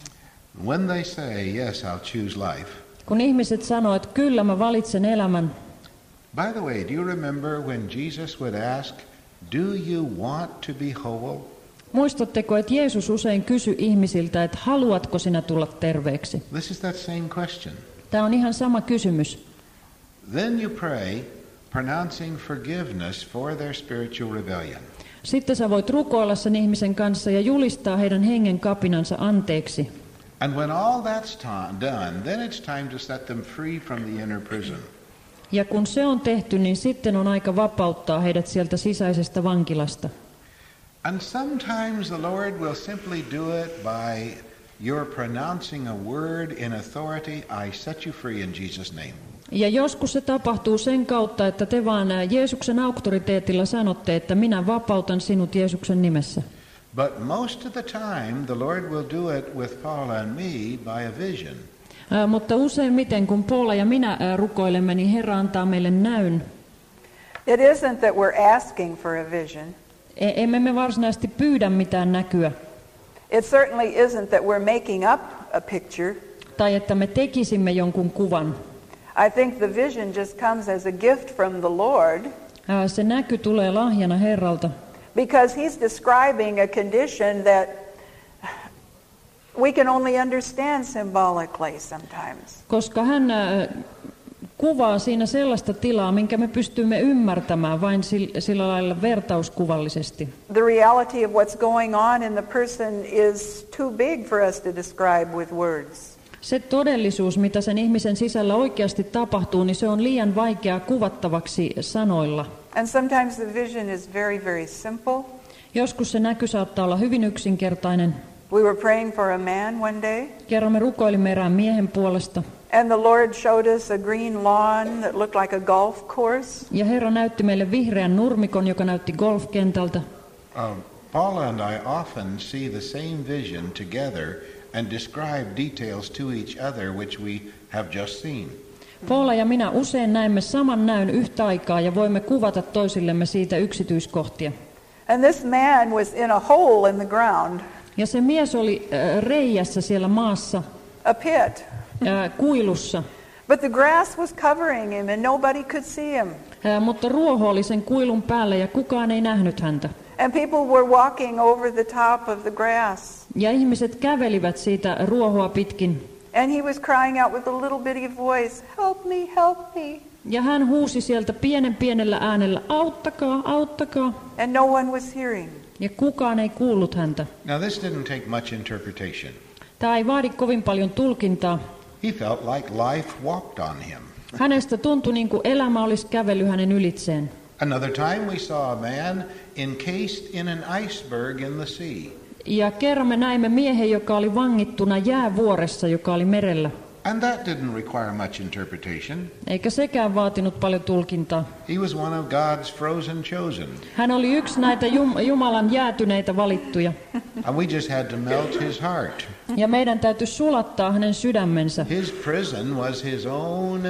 When they say, yes, I'll choose life. Kun ihmiset sanoo, että kyllä mä valitsen elämän. By the way, do you remember when Jesus would ask, do you want to be whole? Muistatteko, että Jeesus usein kysyi ihmisiltä, että haluatko sinä tulla terveeksi? This is that same question. Tämä on ihan sama kysymys. Then you pray, pronouncing forgiveness for their spiritual rebellion. Sitten sä voit rukoilla sen ihmisen kanssa ja julistaa heidän hengen kapinansa anteeksi. And when all that's ta- done, then it's time to set them free from the inner prison. Ja kun se on tehty, niin sitten on aika vapauttaa heidät sieltä sisäisestä vankilasta. And sometimes the Lord will simply do it by your pronouncing a word in authority, I set you free in Jesus' name. Ja joskus se tapahtuu sen kautta, että te vaan Jeesuksen auktoriteetilla sanotte, että minä vapautan sinut Jeesuksen nimessä. But most of the time the Lord will do it with Paula and me by a vision. Ää, mutta useimmiten kun Paula ja minä ää, rukoilemme, niin Herra antaa meille näyn. It isn't that we're asking for a vision. E- emme me varsinaisesti pyydä mitään näkyä. It certainly isn't that we're making up a picture. Tai että me tekisimme jonkun kuvan. I think the vision just comes as a gift from the Lord. Ää, se näky tulee lahjana Herralta. Because he's describing a condition that we can only understand symbolically sometimes. Koska hän ää, kuvaa siinä sellaista tilaa, minkä me pystymme ymmärtämään vain sillä, sillä lailla vertauskuvallisesti. The reality of what's going on in the person is too big for us to describe with words. Se todellisuus, mitä sen ihmisen sisällä oikeasti tapahtuu, niin se on liian vaikeaa kuvattavaksi sanoilla. And sometimes the vision is very, very simple. Joskus se näky saattaa olla hyvin yksinkertainen. We were praying for a man one day, Kerran me rukoilimme erään miehen puolesta. and the Lord showed us a green lawn that looked like a golf course. Ja Herra näytti meille vihreän nurmikon, joka näytti golfkentältä. Um, Paula and I often see the same vision together and describe details to each other which we have just seen. Paula ja minä usein näemme saman näyn yhtä aikaa ja voimme kuvata toisillemme siitä yksityiskohtia. And this man was in a hole in the ground, Ja se mies oli äh, reijässä siellä maassa, a pit. äh, kuilussa, But the grass was covering him and nobody could see him. äh, mutta ruoho oli sen kuilun päällä ja kukaan ei nähnyt häntä. And people were walking over the top of the grass. Ja ihmiset kävelivät siitä ruohoa pitkin. And he was crying out with a little bitty voice, "Help me, help me." Ja hän huusi sieltä pienen pienellä äänellä, auttakaa, auttakaa. And no one was hearing. Ja kukaan ei kuullut häntä. Now this didn't take much interpretation. Tämä ei vaadi kovin paljon tulkintaa. He felt like life walked on him. Hänestä tuntui niin kuin elämä olisi kävellyt hänen ylitseen. Another time we saw a man encased in an iceberg in the sea. Ja kerran me näimme miehen, joka oli vangittuna jäävuoressa, joka oli merellä. And that didn't require much interpretation. Eikä sekään vaatinut paljon tulkintaa. He was one of God's frozen chosen. Hän oli yksi näitä Jum- Jumalan jäätyneitä valittuja. And we just had to melt his heart. Ja meidän täytyy sulattaa hänen sydämensä. His prison was his own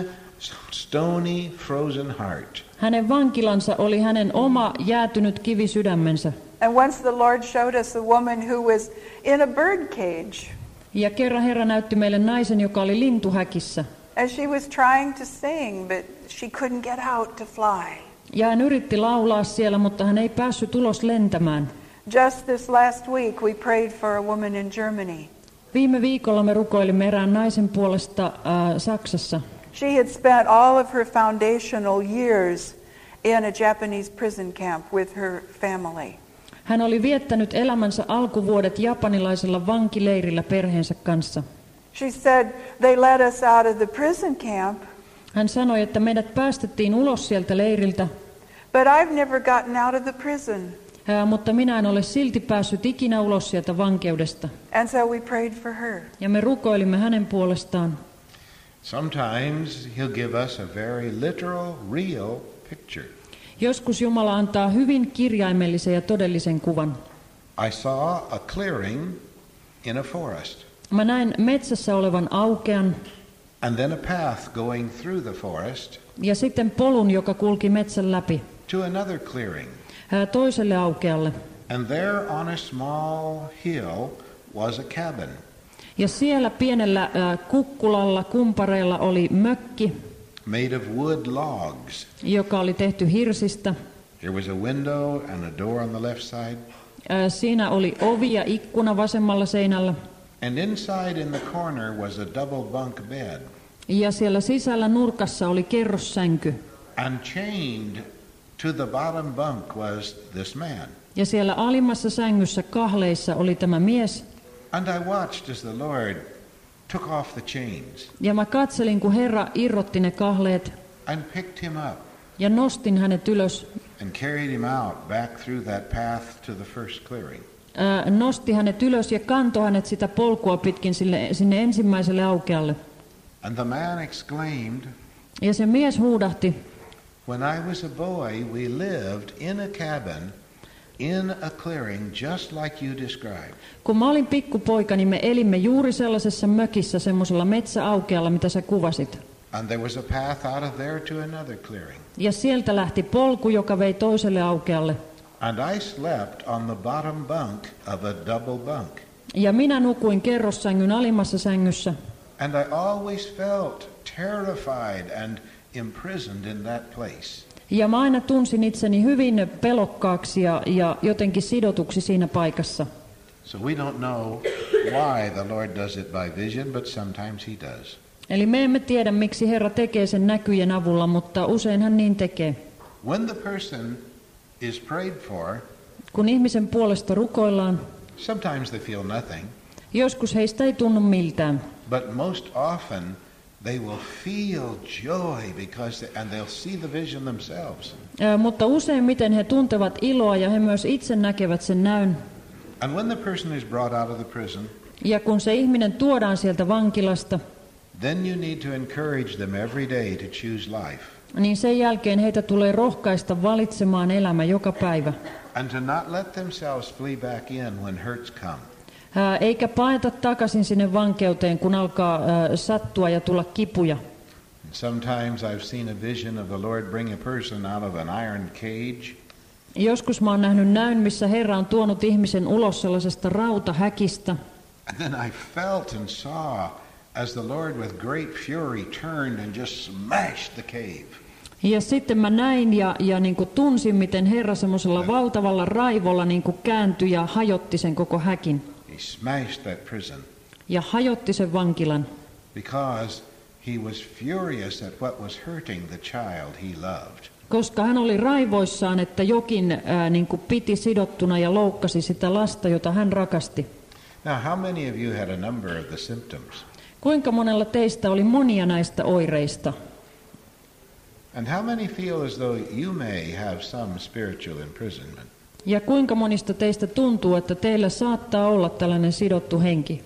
stony, frozen heart. Hänen vankilansa oli hänen oma jäätynyt kivisydämensä. And once the Lord showed us a woman who was in a bird cage. Ja kerran Herra näytti meille naisen, joka oli lintuhäkissä. And she was trying to sing, but she couldn't get out to fly. Ja hän yritti laulaa siellä, mutta hän ei päässyt ulos lentämään. Just this last week we prayed for a woman in Germany. Viime viikolla me rukoilimme erään naisen puolesta äh, Saksassa. She had spent all of her foundational years in a Japanese prison camp with her family. Hän oli viettänyt elämänsä alkuvuodet japanilaisella vankileirillä perheensä kanssa. She said, "They let us out of the prison camp, Hän sanoi, että meidät päästettiin ulos sieltä leiriltä, but I've never gotten out of the prison." ää, mutta minä en ole silti päässyt ikinä ulos sieltä vankeudesta. And so we prayed for her. Ja me rukoilimme hänen puolestaan. Sometimes he'll give us a very literal, real picture. Joskus Jumala antaa hyvin kirjaimellisen ja todellisen kuvan. I saw a clearing in a forest, Mä näin metsässä olevan aukean and then a path going through the forest ja sitten polun, joka kulki metsän läpi to another clearing. ää, toiselle aukealle. And there on a small hill was a cabin. Ja siellä pienellä ää, kukkulalla, kumpareilla oli mökki, made of wood logs. joka oli tehty hirsistä. There was a window and a door on the left side. Ää, Siinä oli ovi ja ikkuna vasemmalla seinällä. And inside in the corner was a double bunk bed. Ja siellä sisällä nurkassa oli kerrossänky. And chained to the bottom bunk was this man. Ja siellä alimmassa sängyssä kahleissa oli tämä mies. And I watched as the Lord took off the chains Ja mä katselin, kun Herra irrotti ne kahleet and picked him up ja nostin hänet ylös. and carried him out back through that path to the first clearing. Ää, nosti hänet ylös ja kantoi hänet sitä polkua pitkin sille, sinne ensimmäiselle aukealle. And the man exclaimed, Ja se mies huudahti, when I was a boy, we lived in a cabin in a clearing just like you described. kun mä olin pikkupoika, niin me elimme juuri sellaisessa mökissä, semmoisella metsäaukealla, mitä sä kuvasit. And there was a path out of there to another clearing. Ja sieltä lähti polku, joka vei toiselle aukealle. And I slept on the bottom bunk of a double bunk. Ja minä nukuin kerrossängyn alimmassa sängyssä. And I always felt terrified and imprisoned in that place. Ja mä aina tunsin itseni hyvin pelokkaaksi ja, ja jotenkin sidotuksi siinä paikassa. So we don't know why the Lord does it by vision, but sometimes he does. Eli me emme tiedä, miksi Herra tekee sen näkyjen avulla, mutta usein hän niin tekee. When the person is prayed for, Kun ihmisen puolesta rukoillaan, sometimes they feel nothing, joskus heistä ei tunnu miltään. but most often they will feel joy because they, and they'll see the vision themselves. Ää, mutta useimmiten he tuntevat iloa ja he myös itse näkevät sen näyn. And when the person is brought out of the prison, Ja kun se ihminen tuodaan sieltä vankilasta, then you need to encourage them every day to choose life niin sen jälkeen heitä tulee rohkaista valitsemaan elämä joka päivä. and to not let themselves flee back in when hurts come. Ää, eikä paeta takaisin sinne vankeuteen, kun alkaa ää, sattua ja tulla kipuja. Sometimes I've seen a vision of the Lord bring a person out of an iron cage, Joskus mä oon nähnyt näyn, missä Herra on tuonut ihmisen ulos sellaisesta rautahäkistä. and then I felt and saw as the Lord with great fury turned and just smashed the cave. Ja sitten mä näin ja, ja niin kuin tunsin, miten Herra semmoisella valtavalla raivolla niin kuin kääntyi ja hajotti sen koko häkin. He smashed that prison Ja hajotti sen vankilan, because he was furious at what was hurting the child he loved. koska hän oli raivoissaan, että jokin ää, niin kuin piti sidottuna ja loukkasi sitä lasta, jota hän rakasti. Now, how many of you had a number of the symptoms? Kuinka monella teistä oli monia näistä oireista? And how many feel as though you may have some spiritual imprisonment? Ja kuinka monista teistä tuntuu, että teillä saattaa olla tällainen sidottu henki?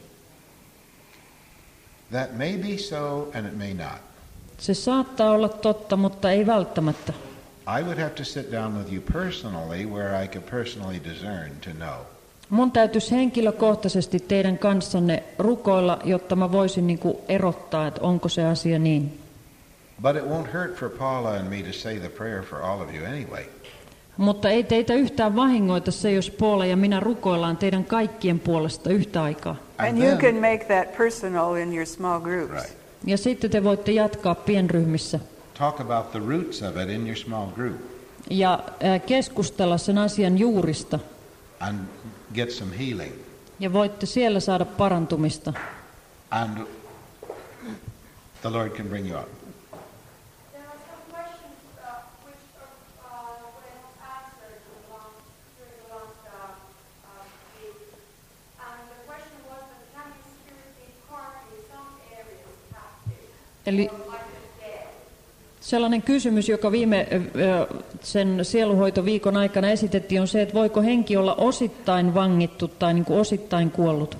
That may be so and it may not. Se saattaa olla totta, mutta ei välttämättä. I would have to sit down with you personally where I could personally discern to know. Mun täytyisi henkilökohtaisesti teidän kanssanne rukoilla, jotta mä voisin niin kuin erottaa, että onko se asia niin. But it won't hurt for Paula and me to say the prayer for all of you anyway. Mutta ei teitä yhtään vahingoita se, jos Paula ja minä rukoillaan teidän kaikkien puolesta yhtä aikaa. And you can make that personal in your small groups. Right. Ja sitten te voitte jatkaa pienryhmissä Talk about the roots of it in your small group ja ää, keskustella sen asian juurista. and get some healing. Ja voitte siellä saada parantumista. And the Lord can bring you up. There are some questions uh, which uh, were not answered in the last, during the last uh, uh, week. And the question was that can the spirit be partly some areas captive Eli or like the dead? sellainen kysymys, joka viime ö, sen sieluhoitoviikon aikana esitettiin, on se, että voiko henki olla osittain vangittu tai niin kuin osittain kuollut.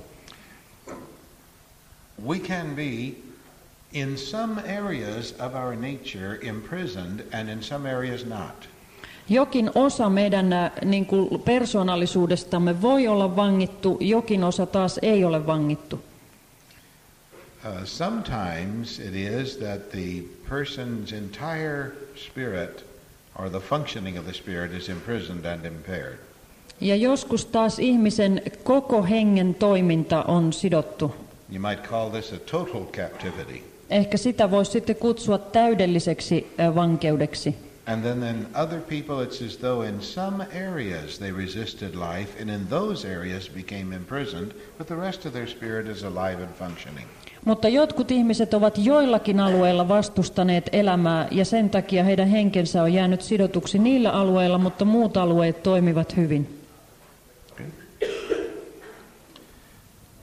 We can be in some areas of our nature imprisoned and in some areas not. Jokin osa meidän ä, niin kuin persoonallisuudestamme voi olla vangittu, jokin osa taas ei ole vangittu. Uh, sometimes it is that the person's entire spirit or the functioning of the spirit is imprisoned and impaired. Ja joskus taas ihmisen koko hengen toiminta on sidottu. You might call this a total captivity. Ehkä sitä voisi sitten kutsua täydelliseksi ä, vankeudeksi. And then in other people it's as though in some areas they resisted life and in those areas became imprisoned, but the rest of their spirit is alive and functioning. Mutta jotkut ihmiset ovat joillakin alueilla vastustaneet elämää ja sen takia heidän henkensä on jäänyt sidotuksi niillä alueilla, mutta muut alueet toimivat hyvin.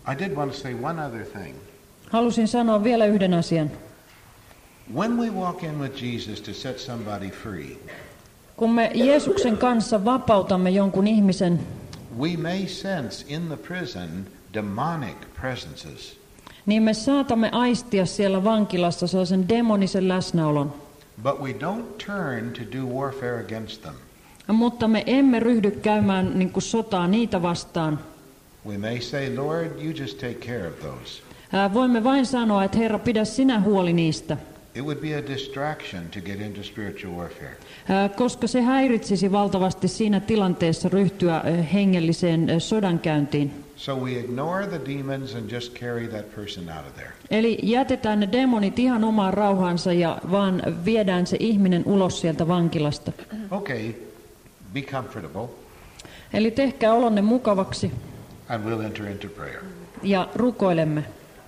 I did want to say one other thing. Halusin sanoa vielä yhden asian. When we walk in with Jesus to set somebody free, Kun me Jeesuksen kanssa vapautamme jonkun ihmisen, we may sense in the prison demonic presences. niin me saatamme aistia siellä vankilassa sellaisen demonisen läsnäolon. But we don't turn to do warfare against them. Mutta me emme ryhdy käymään niin kuin sotaa niitä vastaan. We may say, Lord, you just take care of those. Ää, Voimme vain sanoa, että Herra, pidä sinä huoli niistä. It would be a distraction to get into spiritual warfare. Ää, Koska se häiritsisi valtavasti siinä tilanteessa ryhtyä ää, hengelliseen ää, sodankäyntiin. So we ignore the demons and just carry that person out of there. Eli jätetään ne demonit ihan omaan rauhansa ja vaan viedään se ihminen ulos sieltä vankilasta. Okay, be comfortable, Eli tehkää olonne mukavaksi and we'll enter into prayer. ja rukoilemme.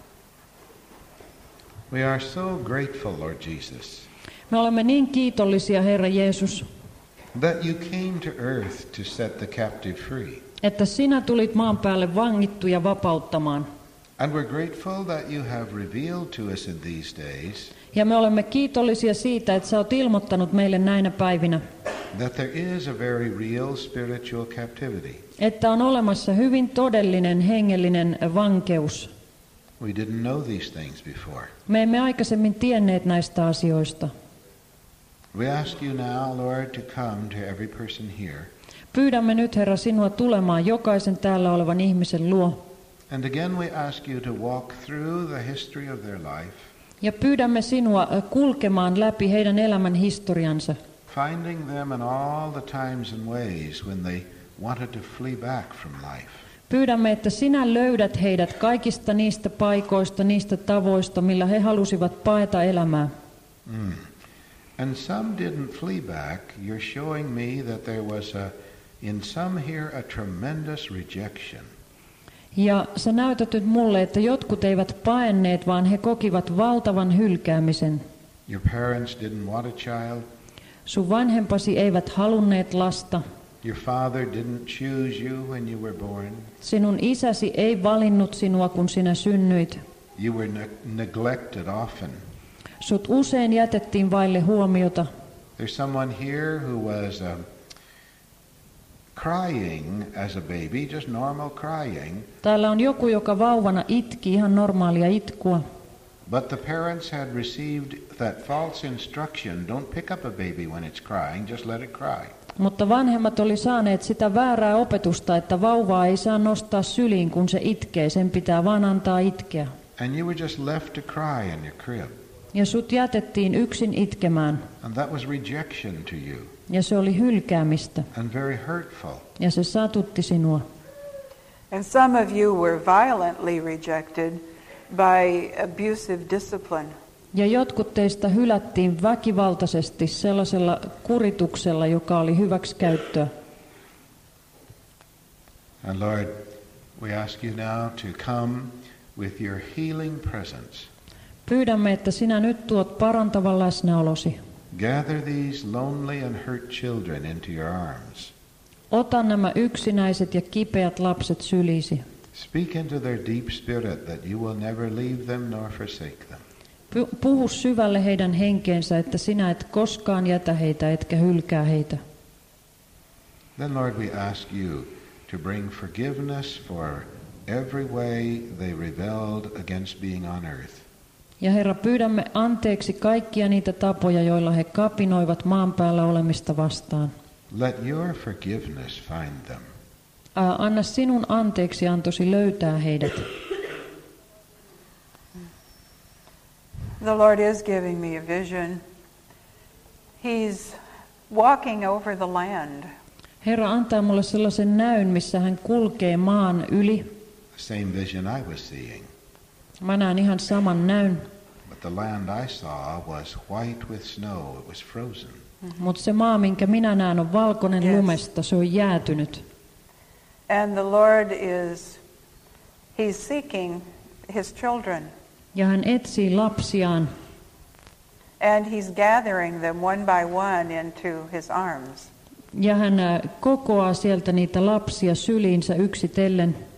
We are so grateful, Lord Jesus, Me olemme niin kiitollisia, Herra Jeesus, that you came to earth to set the captive free. että sinä tulit maan päälle vangittuja vapauttamaan. And we're grateful that you have revealed to us in these days Ja me olemme kiitollisia siitä, että sä oot ilmoittanut meille näinä päivinä, that there is a very real spiritual captivity. että on olemassa hyvin todellinen hengellinen vankeus. We didn't know these things before. Me emme aikaisemmin tienneet näistä asioista. We ask you now, Lord, to come to every person here. Pyydämme nyt, Herra, sinua tulemaan jokaisen täällä olevan ihmisen luo. And again we ask you to walk through the history of their life, Ja pyydämme sinua kulkemaan läpi heidän elämän historiansa. finding them in all the times and ways when they wanted to flee back from life. Pyydämme, että sinä löydät heidät kaikista niistä paikoista, niistä tavoista, millä he halusivat paeta elämää. Mm. And some didn't flee back. You're showing me that there was a, in some here a tremendous rejection. Ja sä näytät nyt mulle, että jotkut eivät paenneet, vaan he kokivat valtavan hylkäämisen. Your parents didn't want a child. Sun vanhempasi eivät halunneet lasta. Your father didn't choose you when you were born. Sinun isäsi ei valinnut sinua, kun sinä synnyit. You were ne- neglected often. Sut usein jätettiin vaille huomiota. There's someone here who was um, crying as a baby, just normal crying, Täällä on joku, joka vauvana itki ihan normaalia itkua. but the parents had received that false instruction, don't pick up a baby when it's crying, just let it cry. Mutta vanhemmat oli saaneet sitä väärää opetusta, että vauvaa ei saa nostaa syliin, kun se itkee. Sen pitää vaan antaa itkeä. And you were just left to cry in your crib. Ja sut jätettiin yksin itkemään. And that was rejection to you, Ja se oli hylkäämistä. and very hurtful. Ja se satutti sinua. And some of you were violently rejected by abusive discipline. Ja jotkut teistä hylättiin väkivaltaisesti sellaisella kurituksella, joka oli hyväksikäyttöä. And Lord, we ask you now to come with your healing presence. Pyydämme, että sinä nyt tuot parantavan läsnäolosi. Gather these lonely and hurt children into your arms. Ota nämä yksinäiset ja kipeät lapset syliisi. Speak into their deep spirit that you will never leave them nor forsake them. Puhu syvälle heidän henkeensä, että sinä et koskaan jätä heitä, etkä hylkää heitä. Then, Lord, we ask you to bring forgiveness for every way they rebelled against being on earth. Ja Herra, pyydämme anteeksi kaikkia niitä tapoja, joilla he kapinoivat maan päällä olemista vastaan. Let your forgiveness find them. Ää, Anna sinun anteeksiantosi löytää heidät. The Lord is giving me a vision. He's walking over the land. Herra antaa mulle sellaisen näyn, missä hän kulkee maan yli. The same vision I was seeing. Mä näen ihan saman näyn, But the land I saw was white with snow. It was frozen. mutta se maa, minkä minä näen, on valkoinen Yes. lumesta, se on jäätynyt. And the Lord is, he's seeking his children. Ja hän etsii lapsiaan, And he's gathering them one by one into his arms. ja hän ää, kokoaa sieltä niitä lapsia syliinsä yksitellen.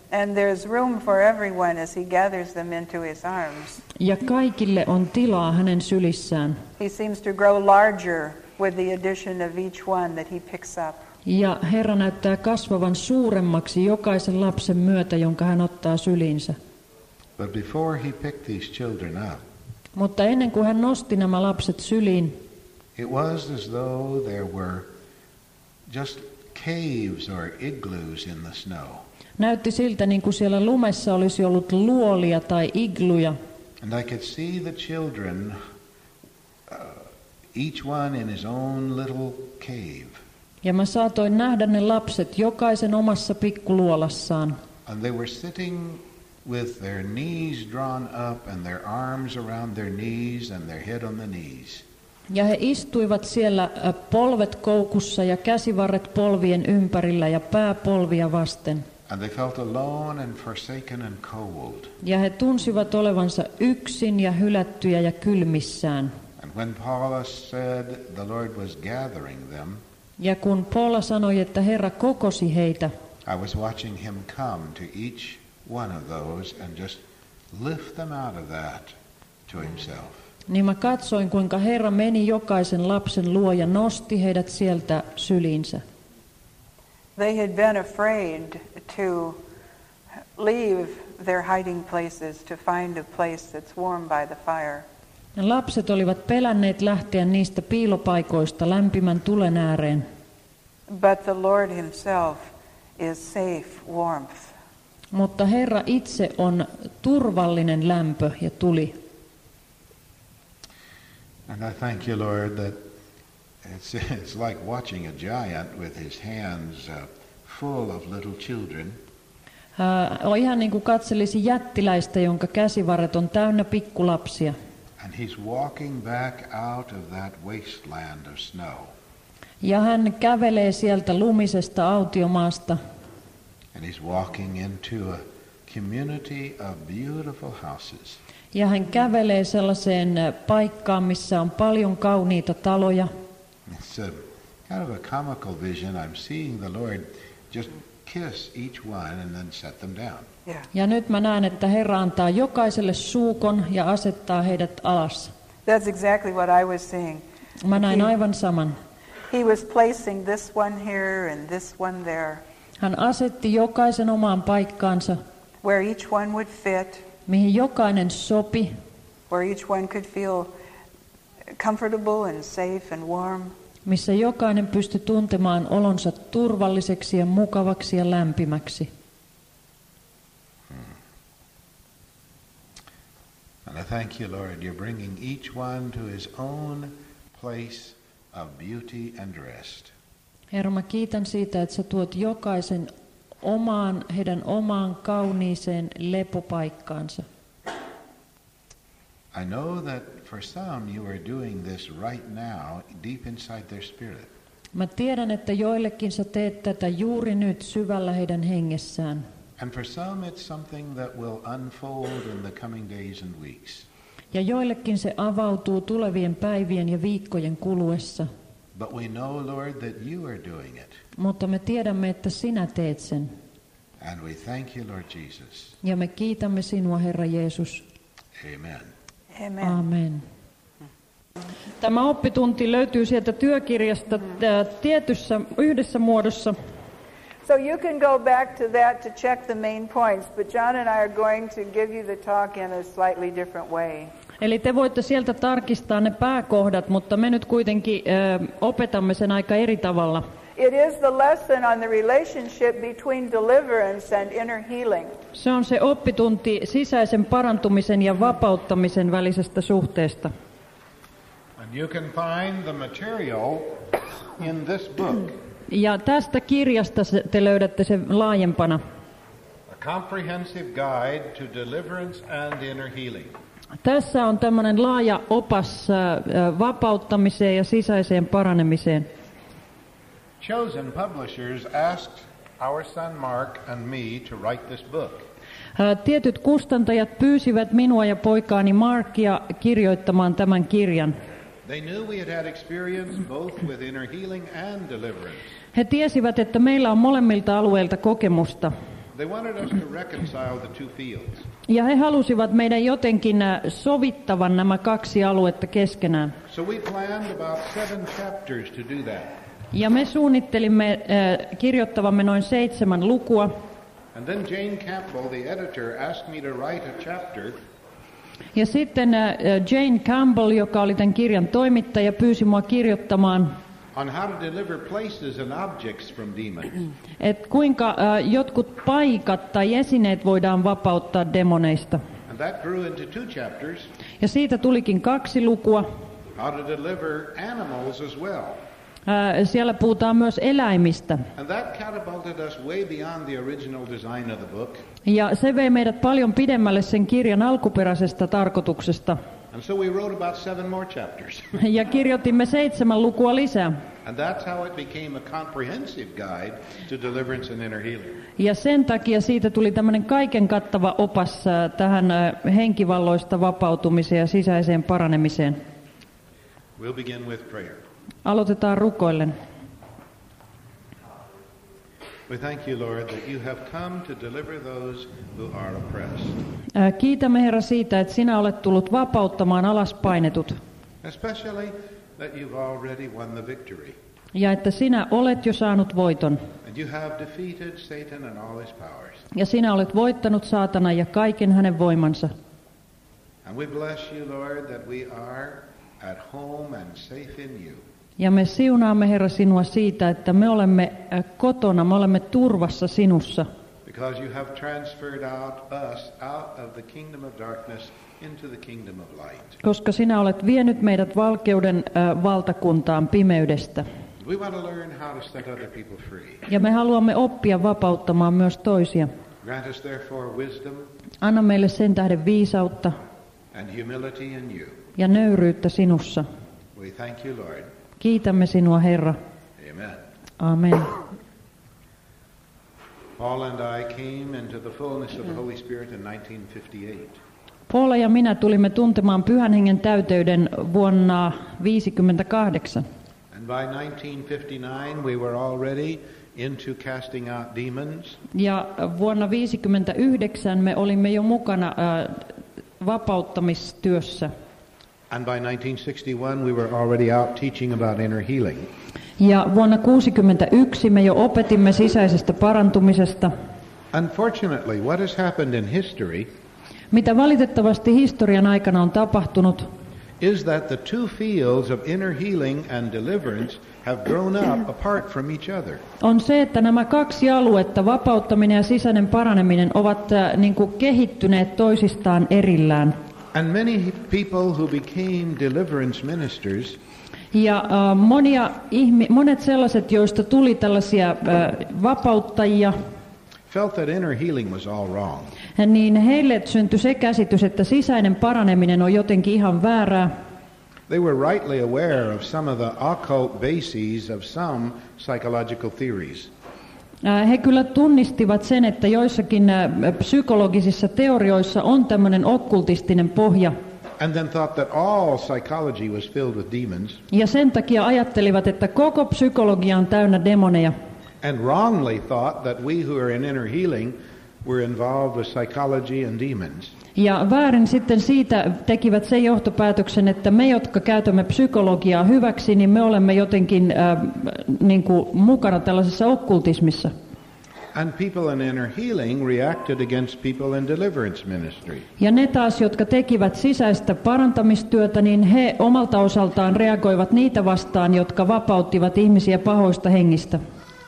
And there's room for everyone as he gathers them into his arms. Ja kaikille on tilaa hänen sylissään. He seems to grow larger with the addition of each one that he picks up. Ja Herra näyttää kasvavan suuremmaksi jokaisen lapsen myötä, jonka hän ottaa syliinsä. But before he picked these children up, Mutta ennen kuin hän nosti nämä lapset syliin, it was as though there were just caves or igloos in the snow. näytti siltä, niin kuin siellä lumessa olisi ollut luolia tai igluja. And I could see the children, uh, each one in his own little cave. Ja mä saatoin nähdä ne lapset jokaisen omassa pikkuluolassaan. And they were sitting with their knees drawn up and their arms around their knees and their head on the knees. Ja he istuivat siellä polvet koukussa ja käsivarret polvien ympärillä ja pää polvia vasten. And they felt alone and forsaken and cold. Ja he tunsivat olevansa yksin ja hylättyjä ja kylmissään. And when Paula said the Lord was gathering them, Ja kun Paula sanoi, että Herra kokosi heitä, I was watching him come to each one of those and just lift them out of that to himself. niin mä katsoin, kuinka Herra meni jokaisen lapsen luo ja nosti heidät sieltä syliinsä. They had been afraid to leave their hiding places to find a place that's warm by the fire. Ja lapset olivat pelänneet lähteä niistä piilopaikoista lämpimän tulen ääreen. But the Lord himself is safe warmth. Mutta Herra itse on turvallinen lämpö ja tuli. And I thank you, Lord, that it's, it's like watching a giant with his hands uh, full of little children. Uh, on ihan niin kuin katselisi jättiläistä, jonka käsivarret on täynnä pikkulapsia. And he's walking back out of that wasteland of snow. Ja hän kävelee sieltä lumisesta autiomaasta. And he's walking into a community of beautiful houses. Ja hän kävelee sellaiseen paikkaan, missä on paljon kauniita taloja. It's a kind of a comical vision. I'm seeing the Lord just kiss each one and then set them down. Yeah. Ja nyt mä näen, että Herra antaa jokaiselle suukon ja asettaa heidät alas. That's exactly what I was seeing. Mä näin He- aivan saman. He was placing this one here and this one there, Hän asetti jokaisen omaan paikkaansa, where each one would fit, mihin jokainen sopi, where each one could feel comfortable and safe and warm. missä jokainen pystyi tuntemaan olonsa turvalliseksi ja mukavaksi ja lämpimäksi. And I thank you, Lord, you're bringing each one to his own place of beauty and rest. Herra, mä kiitän siitä, että sä tuot jokaisen omaan, heidän omaan kauniiseen lepopaikkaansa. I know that for some you are doing this right now deep inside their spirit. Mä tiedän, että joillekin sä teet tätä juuri nyt syvällä heidän hengessään. And for some it's something that will unfold in the coming days and weeks. Ja joillekin se avautuu tulevien päivien ja viikkojen kuluessa. But we know, Lord, that you are doing it. Mutta me tiedämme, että sinä teet sen. And we thank you, Lord Jesus. Ja me kiitämme sinua, Herra Jeesus. Amen. Amen. Amen. Tämä oppitunti löytyy sieltä työkirjasta ää, tietyssä yhdessä muodossa. So you can go back to that to check the main points, but John and I are going to give you the talk in a slightly different way. Eli te voitte sieltä tarkistaa ne pääkohdat, mutta me nyt kuitenkin ää, opetamme sen aika eri tavalla. It is the lesson on the relationship between deliverance and inner healing. Se on se oppitunti sisäisen parantumisen ja vapauttamisen välisestä suhteesta. And you can find the material in this book. Ja tästä kirjasta se- te löydätte sen laajempana. A comprehensive guide to deliverance and inner healing. Tässä on tämmöinen laaja opas ää, vapauttamiseen ja sisäiseen paranemiseen. Chosen Publishers asked our son Mark and me to write this book. Ää, Tietyt kustantajat pyysivät minua ja poikaani Markia kirjoittamaan tämän kirjan. They knew we had had experience both with inner healing and deliverance. He tiesivät, että meillä on molemmilta alueilta kokemusta. They wanted us to reconcile the two fields. Ja he halusivat meidän jotenkin äh, sovittavan nämä kaksi aluetta keskenään. So we planned about seven chapters to do that. Ja me suunnittelimme äh, kirjoittavamme noin seitsemän lukua. And then Jane Campbell, the editor, asked me to write a chapter. Ja sitten äh, Jane Campbell, joka oli tämän kirjan toimittaja, pyysi mua kirjoittamaan, On how to deliver places and objects from demons. että kuinka äh, jotkut paikat tai esineet voidaan vapauttaa demoneista. And that grew into two chapters. Ja siitä tulikin kaksi lukua. How to deliver animals as well. Äh, siellä puhutaan myös eläimistä. And that catapulted us way beyond the original design of the book. Ja se vei meidät paljon pidemmälle sen kirjan alkuperäisestä tarkoituksesta. And so we wrote about seven more chapters. Ja kirjoitimme seitsemän lukua lisää. And that's how it became a comprehensive guide to deliverance and inner healing. Ja sen takia siitä tuli tämmöinen kaiken kattava opas äh, tähän äh, henkivalloista vapautumiseen ja sisäiseen paranemiseen. We'll begin with prayer. Aloitetaan rukoillen. We thank you, Lord, that you have come to deliver those who are oppressed. Äh, Kiitämme Herra siitä, että sinä olet tullut vapauttamaan alaspainetut. Especially that you've already won the victory. Ja että sinä olet jo saanut voiton. And you have defeated Satan and all his powers. Ja sinä olet voittanut saatanan ja kaiken hänen voimansa. And we bless you, Lord, that we are at home and safe in you. Ja me siunaamme, Herra, sinua siitä, että me olemme äh, kotona, me olemme turvassa sinussa. Because you have transferred out us out of the kingdom of darkness into the kingdom of light. Koska sinä olet vienyt meidät valkeuden äh, valtakuntaan pimeydestä. We want to learn how to set other people free. Ja me haluamme oppia vapauttamaan myös toisia. Grant us therefore wisdom Anna meille sen tähden viisautta and humility in you. ja nöyryyttä sinussa. We thank you, Lord. Kiitämme sinua, Herra. Amen. Amen. Paul and I came into the fullness of the Holy Spirit in nineteen fifty-eight. Paula ja minä tulimme tuntemaan Pyhän Hengen täyteyden vuonna viisikymmentäkahdeksan. And by nineteen fifty-nine we were already into casting out demons. Ja vuonna viisikymmentäyhdeksän me olimme jo mukana äh, vapauttamistyössä. And by nineteen sixty-one we were already out teaching about inner healing. Ja vuonna kuusikymmentäyksi me jo opetimme sisäisestä parantumisesta. Unfortunately, what has happened in history Mitä valitettavasti historian aikana on tapahtunut, is that the two fields of inner healing and deliverance have grown up apart from each other. on se, että nämä kaksi aluetta, vapauttaminen ja sisäinen paraneminen, ovat äh, niin kuin kehittyneet toisistaan erillään. And many people who became deliverance ministers Ja äh, monia ihmi- monet sellaiset, joista tuli tällaisia äh, vapauttajia, felt that inner healing was all wrong. niin heille syntyi se käsitys, että sisäinen paraneminen on jotenkin ihan väärää. They were rightly aware of some of the occult bases of some psychological theories. Äh, He kyllä tunnistivat sen, että joissakin äh, psykologisissa teorioissa on tämmöinen okkultistinen pohja. And then thought that all psychology was filled with demons. Ja sen takia ajattelivat, että koko psykologia on täynnä demoneja. And wrongly thought that we who are in inner healing were involved with psychology and demons. Ja väärin sitten siitä tekivät sen johtopäätöksen, että me, jotka käytämme psykologiaa hyväksi, niin me olemme jotenkin äh, niin kuin mukana tällaisessa okkultismissa. And people in inner healing reacted against people in deliverance ministry. Ja ne taas, jotka tekivät sisäistä parantamistyötä, niin he omalta osaltaan reagoivat niitä vastaan, jotka vapauttivat ihmisiä pahoista hengistä.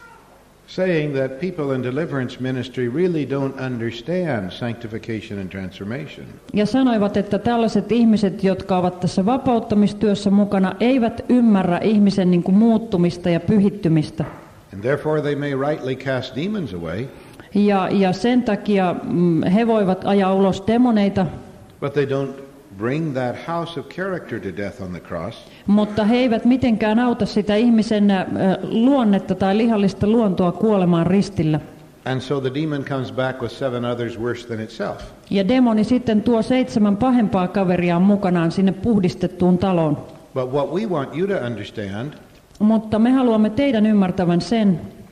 Saying that people in deliverance ministry really don't understand sanctification and transformation. Ja sanoivat, että tällaiset ihmiset, jotka ovat tässä vapauttamistyössä mukana, eivät ymmärrä ihmisen niin kuin muuttumista ja pyhittymistä. And therefore they may rightly cast demons away, Ja, ja sen takia mm, he voivat ajaa ulos demoneita, but they don't bring that house of character to death on the cross. mutta he eivät mitenkään auta sitä ihmisen äh, luonnetta tai lihallista luontoa kuolemaan ristillä. And so the demon comes back with seven others worse than itself. Ja demoni sitten tuo seitsemän pahempaa kaveriaan mukanaan sinne puhdistettuun taloon. But what we want you to understand Mutta me haluamme teidän ymmärtävän sen,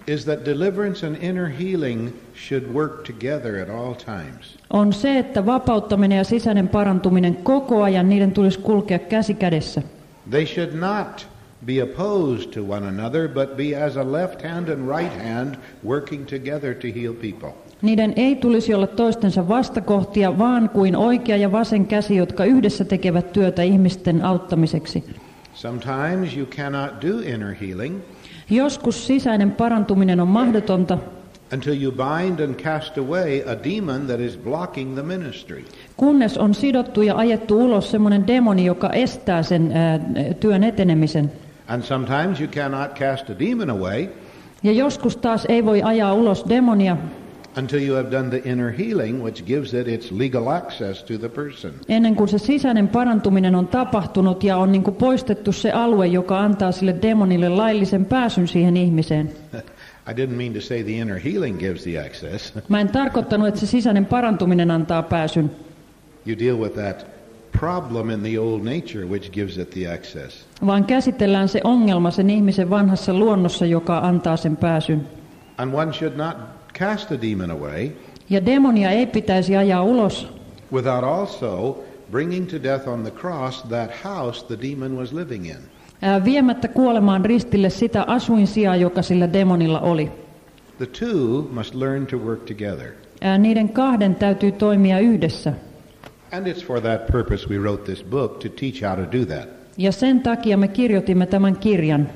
is that deliverance and inner healing should work together at all times. On se, että vapauttaminen ja sisäinen parantuminen koko ajan, niiden tulisi kulkea käsi kädessä. They should not be opposed to one another, but be as a left hand and right hand working together to heal people. Niiden ei tulisi olla toistensa vastakohtia, vaan kuin oikea ja vasen käsi, jotka yhdessä tekevät työtä ihmisten auttamiseksi. Sometimes you cannot do inner healing Joskus sisäinen parantuminen on mahdotonta, until you bind and cast away a demon that is blocking the ministry. kunnes on sidottu ja ajettu ulos semmoinen demoni, joka estää sen ää, työn etenemisen. And sometimes you cannot cast a demon away Ja joskus taas ei voi ajaa ulos demonia until you have done the inner healing, which gives it its legal access to the person. ennen kuin se sisäinen parantuminen on tapahtunut ja on niin kuin poistettu se alue, joka antaa sille demonille laillisen pääsyn siihen ihmiseen. I didn't mean to say the inner healing gives the access. Mä en tarkoittanut, että se sisäinen parantuminen antaa pääsyn, You deal with that problem in the old nature, which gives it the access. vaan käsitellään se ongelma sen ihmisen vanhassa luonnossa, joka antaa sen pääsyn. And one should not cast a demon away Ja demonia ei pitäisi ajaa ulos, without also bringing to death on the cross that house the demon was living in. ää, viemättä kuolemaan ristille sitä asuinsijaa, joka sillä demonilla oli. The two must learn to work together. Ää, niiden kahden täytyy toimia yhdessä. And it's for that purpose we wrote this book, to teach how to do that. Ja sen takia me kirjoitimme tämän kirjan.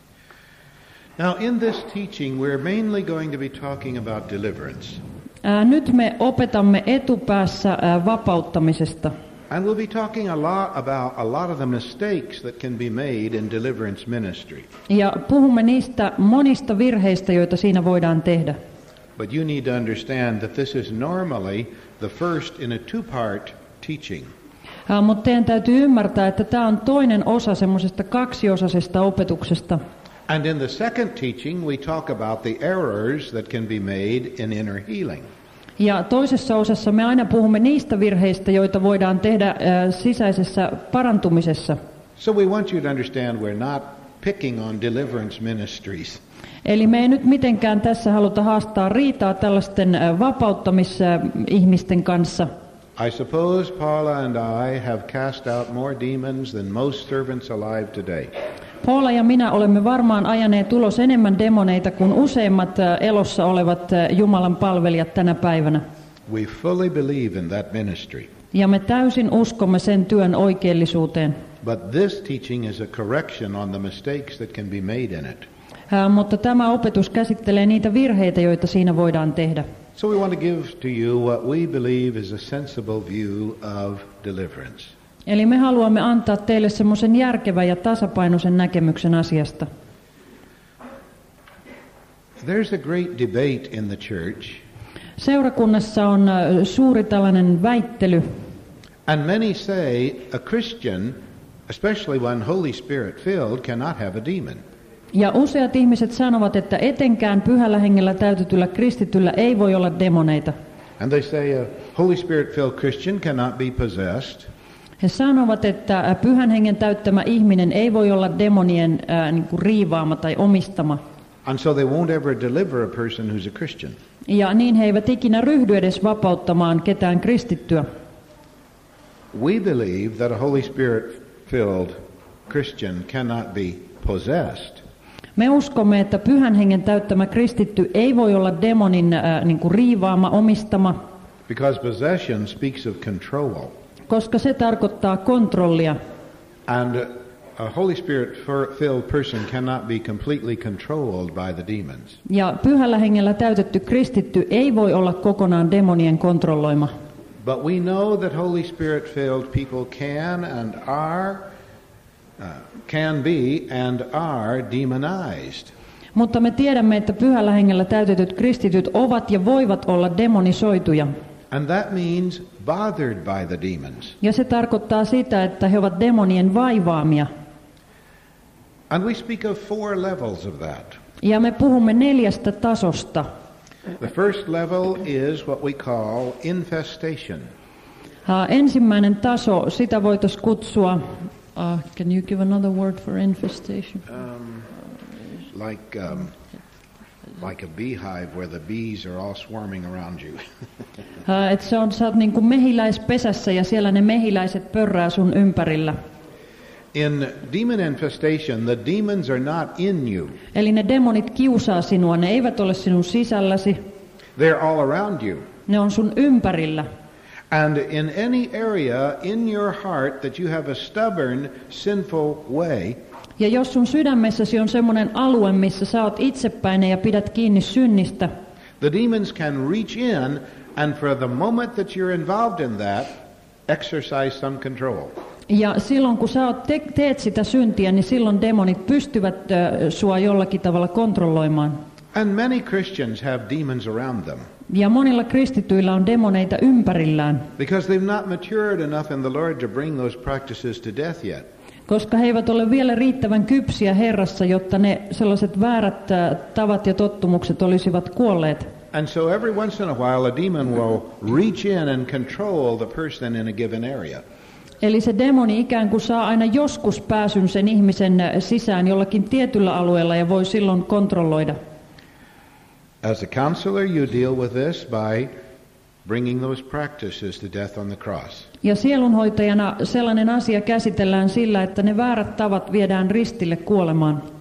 Now, in this teaching, we're mainly going to be talking about deliverance. Ää, nyt me opetamme etupäässä ää, vapauttamisesta. And we'll be talking a lot about a lot of the mistakes that can be made in deliverance ministry. Ja puhumme niistä monista virheistä, joita siinä voidaan tehdä. But you need to understand that this is normally the first in a two-part teaching. Ää, mutta teidän täytyy ymmärtää, että tämä on toinen osa semmoisesta kaksiosaisesta opetuksesta. And in the second teaching, we talk about the errors that can be made in inner healing. Ja toisessa osassa me aina puhumme niistä virheistä, joita voidaan tehdä ää, sisäisessä parantumisessa. So we want you to understand we're not picking on deliverance ministries. Eli me ei nyt mitenkään tässä haluta haastaa riitaa tällaisten ää, vapauttamisihmisten kanssa. I suppose Paula and I have cast out more demons than most servants alive today. Paula ja minä olemme varmaan ajaneet ulos enemmän demoneita kuin useimmat ää, elossa olevat ää, Jumalan palvelijat tänä päivänä. We fully believe in that ministry. Ja me täysin uskomme sen työn oikeellisuuteen. But this teaching is a correction on the mistakes that can be made in it. Ää, mutta tämä opetus käsittelee niitä virheitä, joita siinä voidaan tehdä. So we want to give to you what we believe is a sensible view of deliverance. Eli me haluamme antaa teille semmoisen järkevän ja tasapainoisen näkemyksen asiasta. There's a great debate in the church, Seurakunnassa on ä, suuri tällainen väittely, and many say a Christian, especially one Holy Spirit filled, cannot have a demon. ja useat ihmiset sanovat, että etenkään pyhällä hengellä täytetyllä kristityllä ei voi olla demoneita. And they say a Holy Spirit filled Christian cannot be possessed. He sanovat, että ä, pyhän hengen täyttämä ihminen ei voi olla demonien ä, niin kuin riivaama tai omistama. And so they won't ever deliver a person who's a Christian. Ja niin he eivät ikinä ryhdy edes vapauttamaan ketään kristittyä. We believe that a Holy Spirit filled Christian cannot be possessed. Me uskomme, että pyhän hengen täyttämä kristitty ei voi olla demonin äh, niin kuin riivaama, omistama, Because possession speaks of control. koska se tarkoittaa kontrollia. And a Holy Spirit filled person cannot be completely controlled by the demons. Ja pyhällä hengellä täytetty kristitty ei voi olla kokonaan demonien kontrolloima. But we know that Holy Spirit filled people can and are, uh, can be and are demonized. Mutta me tiedämme, että pyhällä hengellä täytetyt kristityt ovat ja voivat olla demonisoituja. And that means bothered by the demons. Ja se tarkoittaa sitä, että he ovat demonien vaivaamia. And we speak of four levels of that. Ja me puhumme neljästä tasosta. The first level is what we call infestation. Uh, ensimmäinen taso, sitä voitaisiin kutsua, uh, can you give another word for infestation? Um, like um, like a beehive where the bees are all swarming around you. Ää, Et se on, sä oot niin kuin mehiläispesässä ja siellä ne mehiläiset pörrää sun ympärillä. In demon infestation, the demons are not in you. Eli ne demonit kiusaa sinua, ne eivät ole sinun sisälläsi, They're all around you. ne on sun ympärillä. And in any area in your heart that you have a stubborn, sinful way, Ja jos sun sydämessäsi on semmoinen alue, missä sä oot itsepäinen ja pidät kiinni synnistä, the demons can reach in and for the moment that you're involved in that, exercise some control. ja silloin kun sä oot te- teet sitä syntiä, niin silloin demonit pystyvät ö, sua jollakin tavalla kontrolloimaan. And many Christians have demons around them Ja monilla kristityillä on demoneita ympärillään, because they've not matured enough in the Lord to bring those practices to death yet. koska he eivät ole vielä riittävän kypsiä Herrassa, jotta ne sellaiset väärät ö, tavat ja tottumukset olisivat kuolleet. And so every once in a while a demon will reach in and control the person in a given area. Eli se demoni ikään kuin saa aina joskus pääsyn sen ihmisen ö, sisään jollakin tietyllä alueella ja voi silloin kontrolloida. As a counselor, you deal with this by bringing those practices to death on the cross. Ja sielunhoitajana sellainen asia käsitellään sillä, että ne väärät tavat viedään ristille kuolemaan.